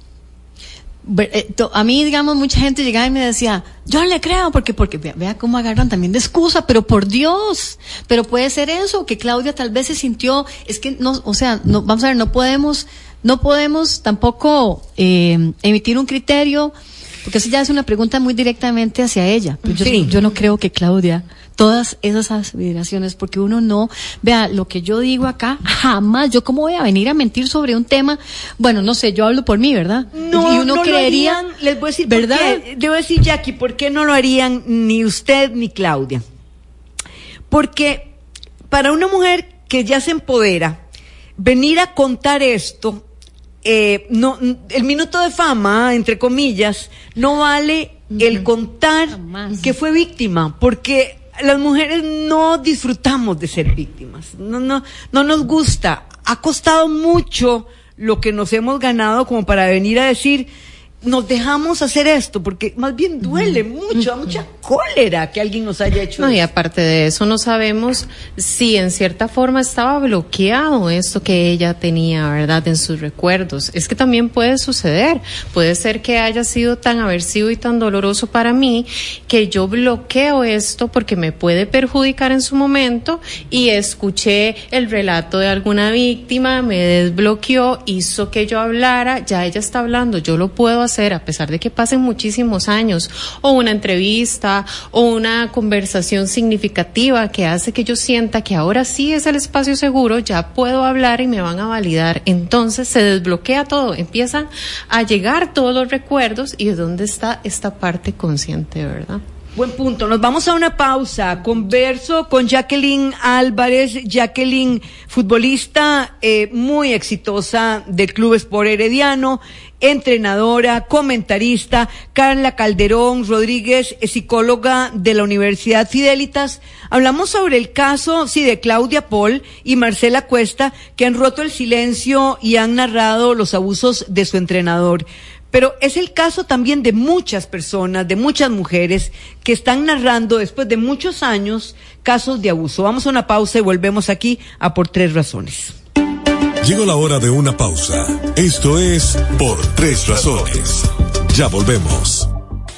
A mí, digamos, mucha gente llegaba y me decía, yo le creo, porque, porque vea, vea cómo agarran también de excusa, pero por Dios, pero puede ser eso, que Claudia tal vez se sintió, es que no, o sea, no, vamos a ver, no podemos, no podemos tampoco eh, emitir un criterio, porque eso ya es una pregunta muy directamente hacia ella. Pero sí. yo, yo no creo que Claudia, todas esas aspiraciones, porque uno no, vea, lo que yo digo acá, jamás, yo cómo voy a venir a mentir sobre un tema, bueno, no sé, yo hablo por mí, ¿verdad? No, y uno no creería, lo harían, les voy a decir, ¿verdad? ¿por qué? Debo decir, Jackie, ¿por qué no lo harían ni usted ni Claudia? Porque para una mujer que ya se empodera, venir a contar esto, eh, no, el minuto de fama, entre comillas, no vale uh-huh. el contar Jamás. que fue víctima, porque las mujeres no disfrutamos de ser víctimas, no, no, no nos gusta, ha costado mucho lo que nos hemos ganado como para venir a decir, nos dejamos hacer esto, porque más bien duele mucho, uh-huh. mucha cólera que alguien nos haya hecho no, eso. Y aparte de eso, no sabemos si en cierta forma estaba bloqueado esto que ella tenía, ¿verdad?, en sus recuerdos. Es que también puede suceder, puede ser que haya sido tan aversivo y tan doloroso para mí que yo bloqueo esto porque me puede perjudicar en su momento, y escuché el relato de alguna víctima, me desbloqueó, hizo que yo hablara, ya ella está hablando, yo lo puedo hacer a pesar de que pasen muchísimos años, o una entrevista o una conversación significativa que hace que yo sienta que ahora sí es el espacio seguro, ya puedo hablar y me van a validar. Entonces se desbloquea todo, empiezan a llegar todos los recuerdos, y es donde está esta parte consciente, ¿verdad? Buen punto. Nos vamos a una pausa. Converso con Jacqueline Álvarez. Jacqueline, futbolista eh, muy exitosa del Club Sport Herediano, entrenadora, comentarista. Carla Calderón Rodríguez, psicóloga de la Universidad Fidelitas. Hablamos sobre el caso, sí, de Claudia Paul y Marcela Cuesta, que han roto el silencio y han narrado los abusos de su entrenador. Pero es el caso también de muchas personas, de muchas mujeres que están narrando después de muchos años casos de abuso. Vamos a una pausa y volvemos aquí a Por Tres Razones. Llegó la hora de una pausa. Esto es Por Tres Razones. Ya volvemos.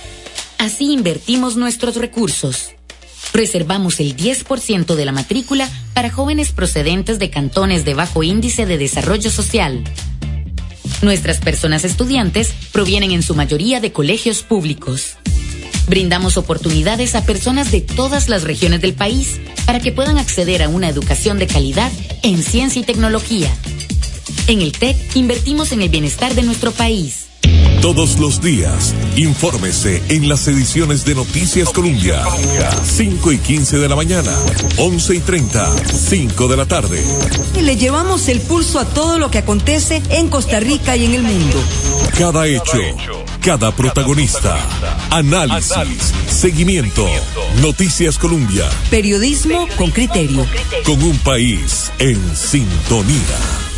Así invertimos nuestros recursos. Reservamos el diez por ciento de la matrícula para jóvenes procedentes de cantones de bajo índice de desarrollo social. Nuestras personas estudiantes provienen en su mayoría de colegios públicos. Brindamos oportunidades a personas de todas las regiones del país para que puedan acceder a una educación de calidad en ciencia y tecnología. En el TEC invertimos en el bienestar de nuestro país. Todos los días, infórmese en las ediciones de Noticias Colombia. cinco y quince de la mañana, once y treinta, cinco de la tarde. Y le llevamos el pulso a todo lo que acontece en Costa Rica y en el mundo. Cada hecho, cada protagonista, análisis, seguimiento. Noticias Colombia. Periodismo con criterio. Con un país en sintonía.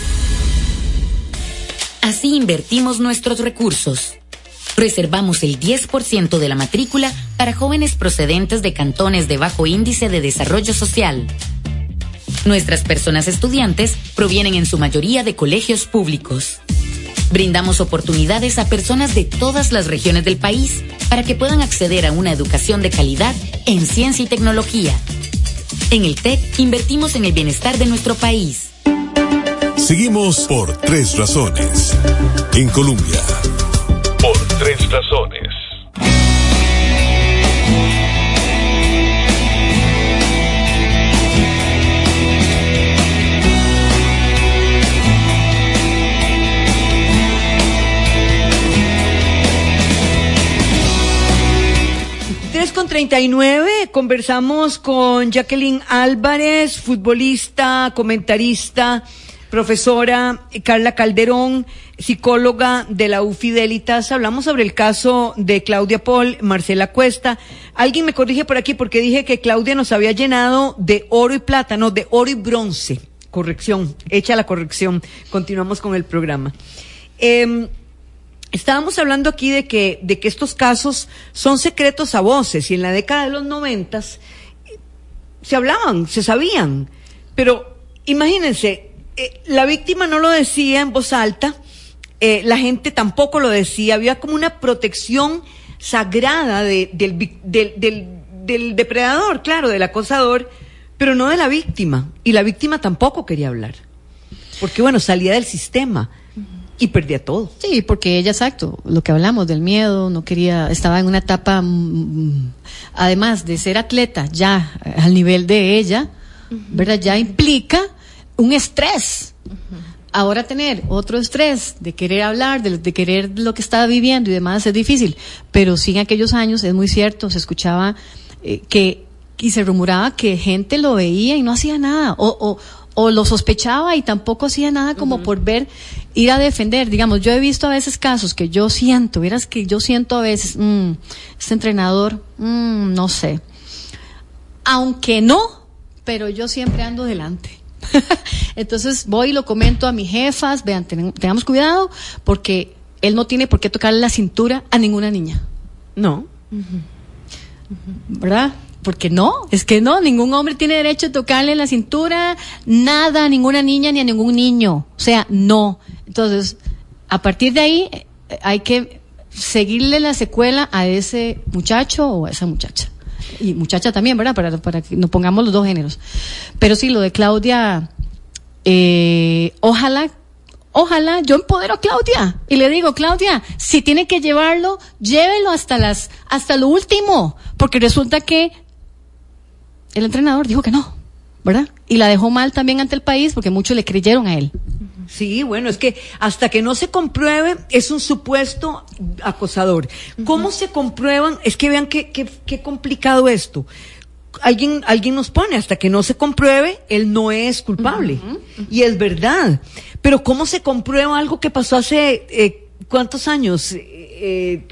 Así invertimos nuestros recursos. Reservamos el diez por ciento de la matrícula para jóvenes procedentes de cantones de bajo índice de desarrollo social. Nuestras personas estudiantes provienen en su mayoría de colegios públicos. Brindamos oportunidades a personas de todas las regiones del país para que puedan acceder a una educación de calidad en ciencia y tecnología. En el TEC invertimos en el bienestar de nuestro país. Seguimos Por Tres Razones. En Colombia. Por Tres Razones. tres con treinta y nueve, conversamos con Jacqueline Álvarez, futbolista, comentarista, profesora Carla Calderón, psicóloga de la U Fidelitas. Hablamos sobre el caso de Claudia Paul, Marcela Cuesta. Alguien me corrige por aquí porque dije que Claudia nos había llenado de oro y plata, no, de oro y bronce. Corrección, hecha la corrección. Continuamos con el programa. Eh, estábamos hablando aquí de que, de que estos casos son secretos a voces, y en la década de los noventas se hablaban, se sabían, pero imagínense, Eh, la víctima no lo decía en voz alta, eh, la gente tampoco lo decía, había como una protección sagrada de, del, del, del, del depredador, claro, del acosador, pero no de la víctima, y la víctima tampoco quería hablar, porque bueno, salía del sistema. y perdía todo. Sí, porque ella, exacto, lo que hablamos del miedo, no quería, estaba en una etapa, mmm, además de ser atleta, ya al nivel de ella, uh-huh. ¿verdad? Ya implica un estrés. Uh-huh. Ahora tener otro estrés de querer hablar, de, de querer lo que estaba viviendo y demás es difícil, pero sí en aquellos años, es muy cierto, se escuchaba eh, que, y se rumoraba que gente lo veía y no hacía nada, o, o, o lo sospechaba y tampoco hacía nada como uh-huh. por ver, ir a defender. Digamos, yo he visto a veces casos que yo siento, verás que yo siento a veces, mmm, este entrenador, mmm, no sé, aunque no, pero yo siempre ando delante. Entonces voy y lo comento a mis jefas, vean, ten, tengamos cuidado, porque él no tiene por qué tocarle la cintura a ninguna niña. No. Uh-huh. Uh-huh. ¿Verdad? Porque no, es que no, ningún hombre tiene derecho a tocarle la cintura, nada, a ninguna niña ni a ningún niño. O sea, no. Entonces, a partir de ahí, hay que seguirle la secuela a ese muchacho o a esa muchacha. Y muchacha también, ¿verdad? Para, para que nos pongamos los dos géneros. Pero sí, lo de Claudia, eh, ojalá, ojalá, yo empodero a Claudia y le digo, Claudia, si tiene que llevarlo, llévelo hasta las, hasta lo último, porque resulta que el entrenador dijo que no, ¿verdad? Y la dejó mal también ante el país porque muchos le creyeron a él. Sí, bueno, es que hasta que no se compruebe es un supuesto acosador. ¿Cómo uh-huh. se comprueban? Es que vean qué, qué, qué complicado esto. Alguien, alguien nos pone, hasta que no se compruebe, él no es culpable. Uh-huh. Uh-huh. Y es verdad. Pero ¿cómo se comprueba algo que pasó hace, eh, ¿cuántos años? Eh,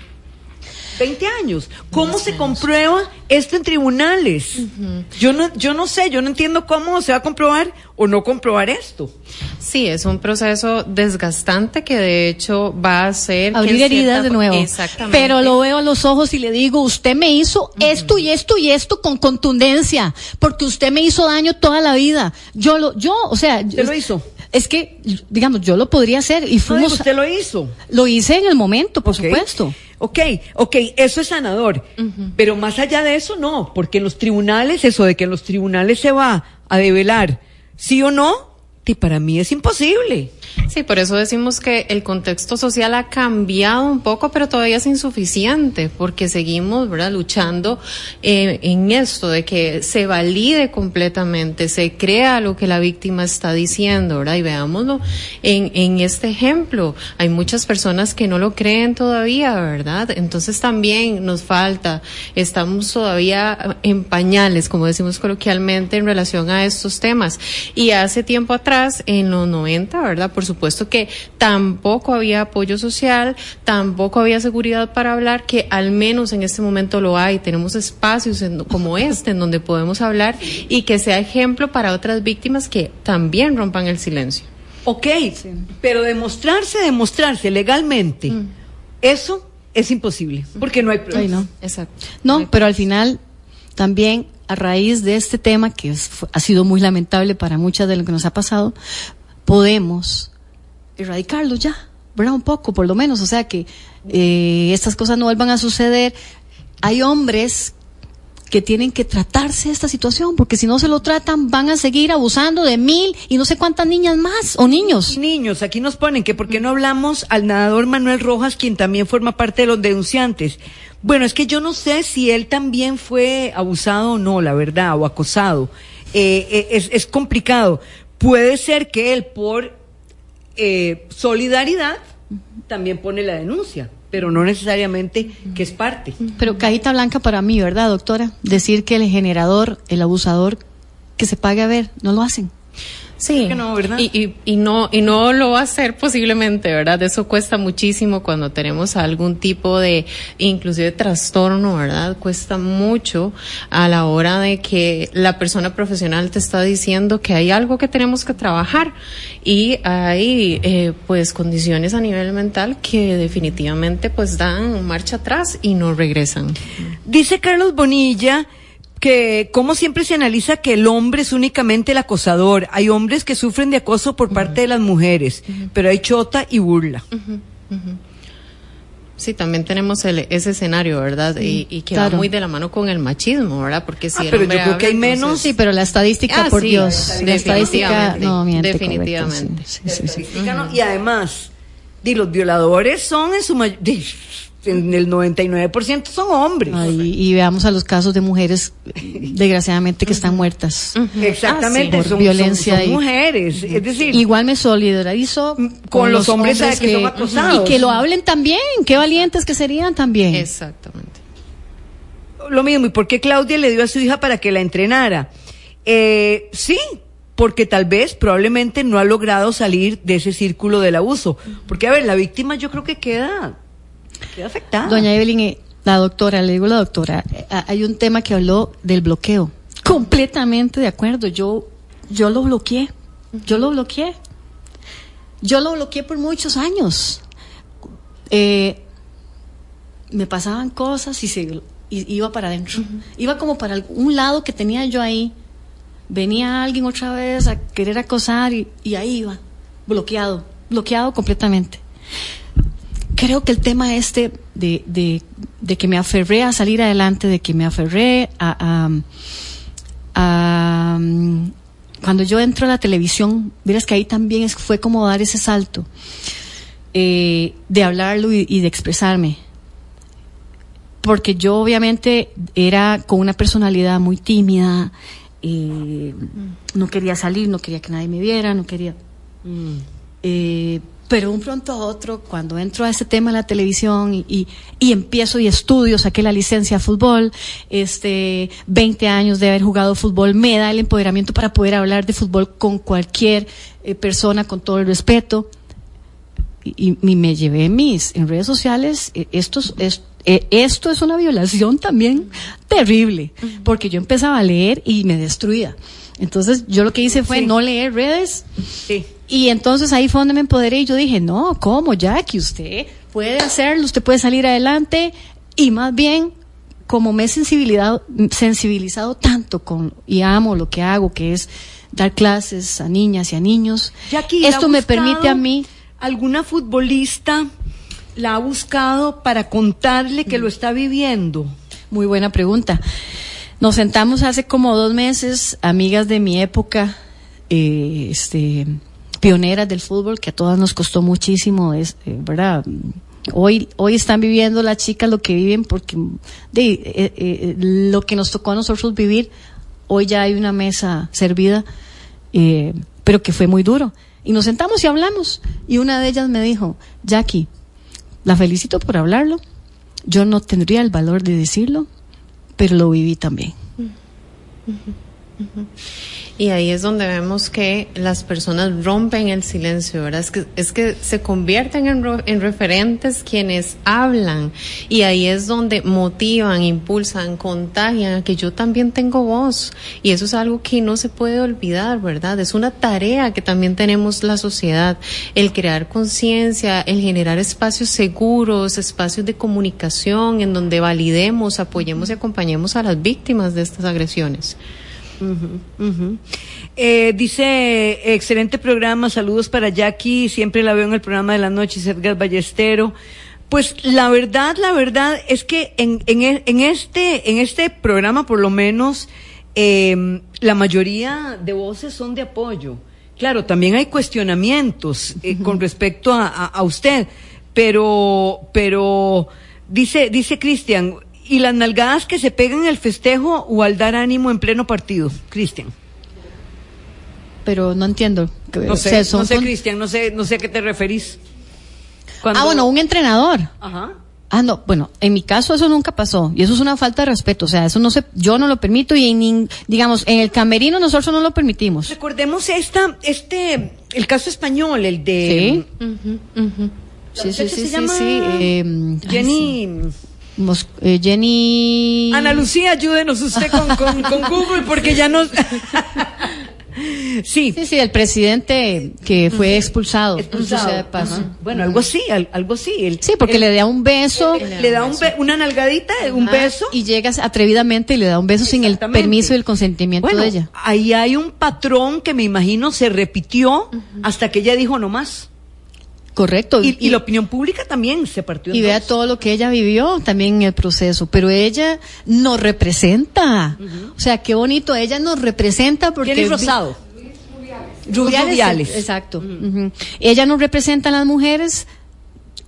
veinte años. ¿Cómo se comprueba esto en tribunales? Uh-huh. Yo no, yo no sé, yo no entiendo cómo se va a comprobar o no comprobar esto. Sí, es un proceso desgastante que de hecho va a ser abrir que heridas cierta... de nuevo. Exactamente. Pero lo veo a los ojos y le digo, usted me hizo uh-huh. esto y esto y esto con contundencia, porque usted me hizo daño toda la vida. Yo lo, yo, o sea, ¿usted lo hizo? Es que, digamos, yo lo podría hacer y fuimos. No, usted lo hizo. Lo hice en el momento, por okay. supuesto. Ok, ok, eso es sanador, uh-huh. pero más allá de eso no, porque en los tribunales, eso de que en los tribunales se va a develar, sí o no, y para mí es imposible. Sí, por eso decimos que el contexto social ha cambiado un poco, pero todavía es insuficiente, porque seguimos, ¿verdad?, luchando eh, en esto de que se valide completamente, se crea lo que la víctima está diciendo, ¿verdad? Y veámoslo en, en este ejemplo. Hay muchas personas que no lo creen todavía, ¿verdad? Entonces también nos falta, estamos todavía en pañales, como decimos coloquialmente, en relación a estos temas. Y hace tiempo atrás, en los noventa, ¿verdad?, por supuesto que tampoco había apoyo social, tampoco había seguridad para hablar, que al menos en este momento lo hay. Tenemos espacios en, como este en donde podemos hablar y que sea ejemplo para otras víctimas que también rompan el silencio. Ok, sí. Pero demostrarse, demostrarse legalmente, mm. eso es imposible, porque no hay pruebas. Ay, no. Exacto. No, no pero al final también a raíz de este tema que es, ha sido muy lamentable para muchas de lo que nos ha pasado, podemos erradicarlo ya, ¿verdad? Un poco, por lo menos, o sea que eh, estas cosas no vuelvan a suceder. Hay hombres que tienen que tratarse esta situación, porque si no se lo tratan van a seguir abusando de mil y no sé cuántas niñas más, o niños. Niños, aquí nos ponen que por qué no hablamos al nadador Manuel Rojas, quien también forma parte de los denunciantes. Bueno, es que yo no sé si él también fue abusado o no, la verdad, o acosado. Eh, es, es complicado. Puede ser que él por eh, solidaridad también pone la denuncia, pero no necesariamente que es parte. Pero cajita blanca para mí, ¿verdad, doctora? Decir que el generador, el abusador, que se pague a ver, no lo hacen. Sí, no, ¿verdad? Y, y, y no y no lo va a hacer posiblemente, ¿verdad? Eso cuesta muchísimo cuando tenemos algún tipo de, inclusive trastorno, ¿verdad? Cuesta mucho a la hora de que la persona profesional te está diciendo que hay algo que tenemos que trabajar y hay, eh, pues, condiciones a nivel mental que definitivamente, pues, dan marcha atrás y no regresan. Dice Carlos Bonilla que como siempre se analiza que el hombre es únicamente el acosador. Hay hombres que sufren de acoso por uh-huh. parte de las mujeres, uh-huh. pero hay chota y burla. Uh-huh. Uh-huh. Sí, también tenemos el, ese escenario, ¿verdad? Sí, y, y que claro. va muy de la mano con el machismo, ¿verdad? Porque si ah, el pero hombre yo creo habla, que hay menos. Entonces... Sí, pero la estadística, ah, por sí, Dios, la estadística no miente. Definitivamente. Sí, sí, sí, sí. Sí. No, y además, Y los violadores son en su mayoría, en el noventa y nueve por ciento son hombres. Ay, y veamos a los casos de mujeres, desgraciadamente, que están muertas. Uh-huh. Exactamente, ah, sí, son, violencia son, son y, mujeres. Es decir, igual me solidarizo con, con los hombres, hombres que, que son acosados. Y que lo hablen también, qué valientes que serían también. Exactamente. Lo mismo, ¿y por qué Claudia le dio a su hija para que la entrenara? Eh, sí, porque tal vez, probablemente no ha logrado salir de ese círculo del abuso. Porque, a ver, la víctima yo creo que queda, queda afectada. Doña Evelyn, la doctora, le digo a la doctora, hay un tema que habló del bloqueo. Completamente de acuerdo, yo, yo lo bloqueé, yo lo bloqueé. Yo lo bloqueé por muchos años. Eh, me pasaban cosas y se, y, iba para adentro. Uh-huh. Iba como para un lado que tenía yo ahí. Venía alguien otra vez a querer acosar y, y ahí iba, bloqueado, bloqueado completamente. Creo que el tema este de, de, de que me aferré a salir adelante, de que me aferré a, a, a, a cuando yo entro a la televisión, miras que ahí también es, fue como dar ese salto eh, de hablarlo y, y de expresarme. Porque yo obviamente era con una personalidad muy tímida, eh, mm. no quería salir, no quería que nadie me viera, no quería... Mm. Eh, pero un pronto a otro, cuando entro a ese tema en la televisión y, y, y empiezo y estudio, saqué la licencia de fútbol, este, veinte años de haber jugado fútbol, me da el empoderamiento para poder hablar de fútbol con cualquier eh, persona, con todo el respeto. Y, y me llevé mis, en redes sociales, eh, estos, es, eh, esto es una violación también terrible, porque yo empezaba a leer y me destruía. Entonces yo lo que hice fue sí. no leer redes. Sí. Y entonces ahí fue donde me empoderé y yo dije, no, ¿cómo, Jackie? Usted puede hacerlo, usted puede salir adelante. Y más bien, como me he sensibilizado, sensibilizado tanto con, y amo lo que hago, que es dar clases a niñas y a niños, Jackie, esto me permite a mí... ¿Alguna futbolista la ha buscado para contarle que mm. lo está viviendo? Muy buena pregunta. Nos sentamos hace como dos meses, amigas de mi época, eh, este... pioneras del fútbol, que a todas nos costó muchísimo, es, eh, ¿verdad? Hoy, hoy están viviendo las chicas lo que viven porque de, eh, eh, lo que nos tocó a nosotros vivir, hoy ya hay una mesa servida, eh, pero que fue muy duro. Y nos sentamos y hablamos, y una de ellas me dijo, Jackie, la felicito por hablarlo, yo no tendría el valor de decirlo, pero lo viví también. Uh-huh. Uh-huh. Y ahí es donde vemos que las personas rompen el silencio, ¿verdad? Es que, es que se convierten en, en referentes quienes hablan, y ahí es donde motivan, impulsan, contagian a que yo también tengo voz, y eso es algo que no se puede olvidar, ¿verdad? Es una tarea que también tenemos la sociedad, el crear conciencia, el generar espacios seguros, espacios de comunicación en donde validemos, apoyemos y acompañemos a las víctimas de estas agresiones. Uh-huh, uh-huh. Eh, dice, excelente programa, saludos para Jackie, siempre la veo en el programa de las noches, Edgar Ballestero. Pues la verdad, la verdad es que en, en, en este, en este programa por lo menos, eh, la mayoría de voces son de apoyo. Claro, también hay cuestionamientos eh, uh-huh. con respecto a, a, a usted, pero, pero, dice, dice Cristian, ¿y las nalgadas que se pegan en el festejo o al dar ánimo en pleno partido, Cristian? Pero no entiendo. No sé, o sea, son, no sé, son... Cristian, no sé, no sé a qué te referís. Cuando... Ah, bueno, un entrenador. Ajá. Ah, no, bueno, en mi caso eso nunca pasó, y eso es una falta de respeto, o sea, eso no se, yo no lo permito, y en, digamos, en el camerino nosotros no lo permitimos. Recordemos esta, este, el caso español, el de... Sí. Uh-huh, uh-huh. Sí, sí, sí, se sí, llama? sí, eh, Jenny... Ay, sí. Mos, eh, Jenny... Ana Lucía, ayúdenos usted con, con, con Google, porque ya nos... sí. Sí, sí, el presidente que fue expulsado. Expulsado. De paso. Uh-huh. Bueno, algo así, algo así. El, sí, porque el, le da un beso. Le, le da un be- una nalgadita, uh-huh. un beso. Y llegas atrevidamente y le da un beso sin el permiso y el consentimiento bueno, de ella. Ahí hay un patrón que me imagino se repitió uh-huh. hasta que ella dijo no más. Correcto. Y, y, y la opinión pública también se partió. Y vea todo lo que ella vivió también en el proceso, pero ella nos representa. Uh-huh. O sea, qué bonito, ella nos representa porque... ¿Quién es Rosado? Rubiales. Rubiales. Exacto. Uh-huh. Uh-huh. Ella nos representa a las mujeres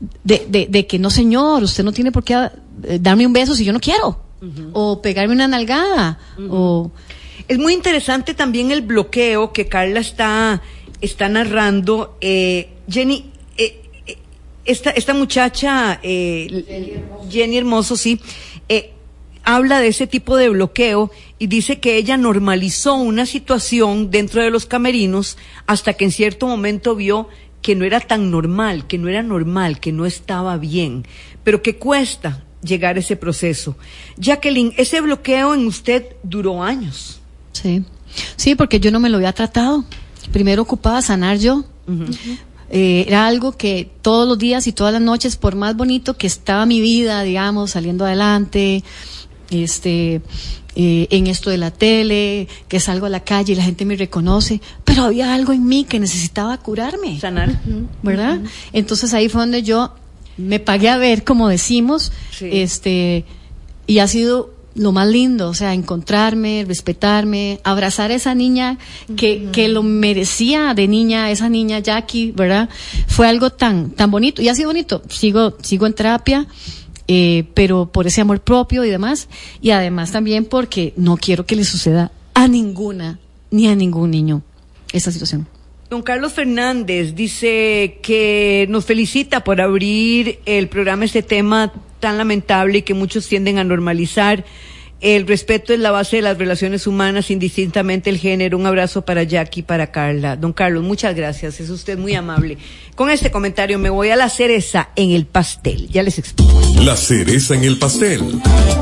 de, de, de que no, señor, usted no tiene por qué darme un beso si yo no quiero, uh-huh. o pegarme una nalgada, uh-huh. o... Es muy interesante también el bloqueo que Carla está, está narrando. Eh, Jenny, eh, esta, esta muchacha, eh, Jenny Hermoso, Jenny Hermoso sí, eh, habla de ese tipo de bloqueo y dice que ella normalizó una situación dentro de los camerinos hasta que en cierto momento vio que no era tan normal, que no era normal, que no estaba bien, pero que cuesta llegar a ese proceso. Jacqueline, ese bloqueo en usted duró años. Sí, sí, porque yo no me lo había tratado. Primero ocupaba sanar yo. Uh-huh. Eh, era algo que todos los días y todas las noches, por más bonito que estaba mi vida, digamos, saliendo adelante, este, eh, en esto de la tele, que salgo a la calle y la gente me reconoce, pero había algo en mí que necesitaba curarme. Sanar. Uh-huh. ¿Verdad? Uh-huh. Entonces ahí fue donde yo me pagué a ver, como decimos, sí. este, y ha sido lo más lindo, o sea, encontrarme, respetarme, abrazar a esa niña que, uh-huh. que lo merecía de niña, esa niña Jackie, ¿verdad? Fue algo tan, tan bonito, y ha sido bonito. Sigo, sigo en terapia, eh, pero por ese amor propio y demás, y además también porque no quiero que le suceda a ninguna, ni a ningún niño, esta situación. Don Carlos Fernández dice que nos felicita por abrir el programa este tema tan lamentable y que muchos tienden a normalizar. El respeto es la base de las relaciones humanas, indistintamente el género. Un abrazo para Jackie y para Carla. Don Carlos, muchas gracias, es usted muy amable. Con este comentario me voy a la cereza en el pastel. Ya les explico. La cereza en el pastel.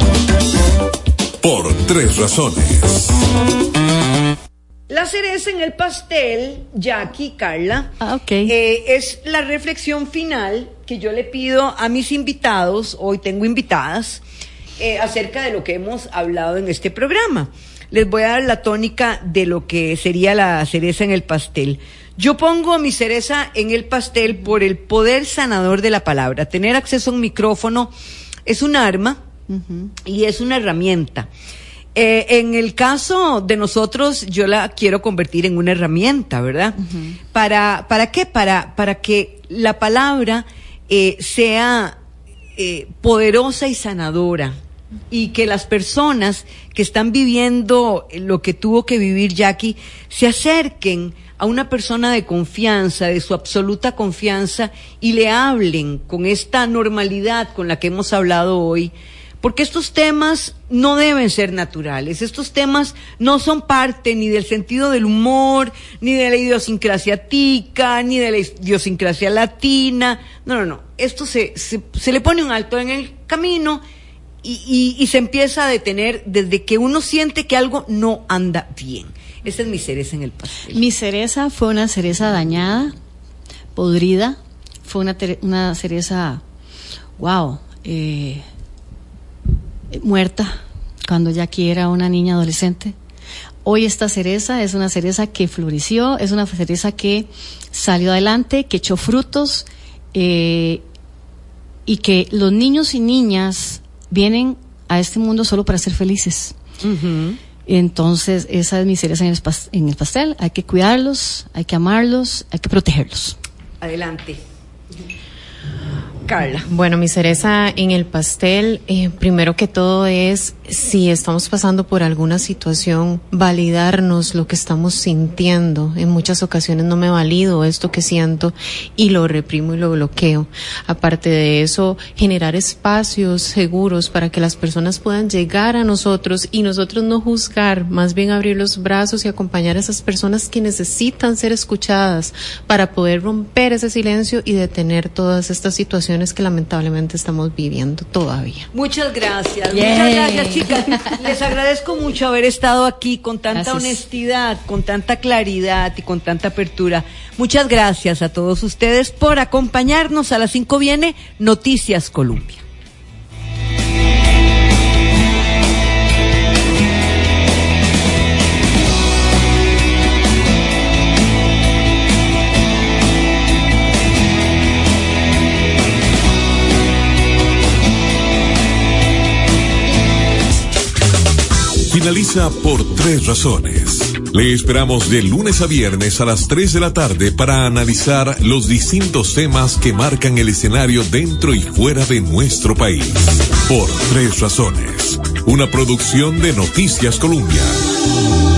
Por tres razones. La cereza en el pastel, Jackie, Carla, ah, okay. eh, es la reflexión final que yo le pido a mis invitados, hoy tengo invitadas, eh, acerca de lo que hemos hablado en este programa. Les voy a dar la tónica de lo que sería la cereza en el pastel. Yo pongo mi cereza en el pastel por el poder sanador de la palabra. Tener acceso a un micrófono es un arma uh-huh. y es una herramienta. Eh, en el caso de nosotros, yo la quiero convertir en una herramienta, ¿verdad? Uh-huh. ¿Para, para qué? Para, para que la palabra eh, sea eh, poderosa y sanadora, y que las personas que están viviendo lo que tuvo que vivir Jackie se acerquen a una persona de confianza, de su absoluta confianza, y le hablen con esta normalidad con la que hemos hablado hoy. Porque estos temas no deben ser naturales, estos temas no son parte ni del sentido del humor, ni de la idiosincrasia tica, ni de la idiosincrasia latina, no, no, no, esto se, se, se le pone un alto en el camino y, y, y se empieza a detener desde que uno siente que algo no anda bien. Esa es mi cereza en el pastel. Mi cereza fue una cereza dañada, podrida, fue una, ter- una cereza, wow, eh... muerta cuando Jackie era una niña adolescente. Hoy esta cereza es una cereza que floreció, es una cereza que salió adelante, que echó frutos, eh, y que los niños y niñas vienen a este mundo solo para ser felices. Uh-huh. Entonces esa es mi cereza en el, pas- en el pastel. Hay que cuidarlos, hay que amarlos, hay que protegerlos. Adelante. Carla. Bueno, mi cereza en el pastel, eh, primero que todo es, si estamos pasando por alguna situación, validarnos lo que estamos sintiendo. En muchas ocasiones no me valido esto que siento y lo reprimo y lo bloqueo. Aparte de eso, generar espacios seguros para que las personas puedan llegar a nosotros y nosotros no juzgar, más bien abrir los brazos y acompañar a esas personas que necesitan ser escuchadas para poder romper ese silencio y detener todas estas situaciones que lamentablemente estamos viviendo todavía. Muchas gracias, Yay. muchas gracias, chicas. Les agradezco mucho haber estado aquí con tanta Gracias. honestidad, con tanta claridad y con tanta apertura. Muchas gracias a todos ustedes por acompañarnos. A las cinco viene Noticias Colombia. Finaliza Por Tres Razones. Le esperamos de lunes a viernes a las tres de la tarde para analizar los distintos temas que marcan el escenario dentro y fuera de nuestro país. Por Tres Razones, una producción de Noticias Colombia.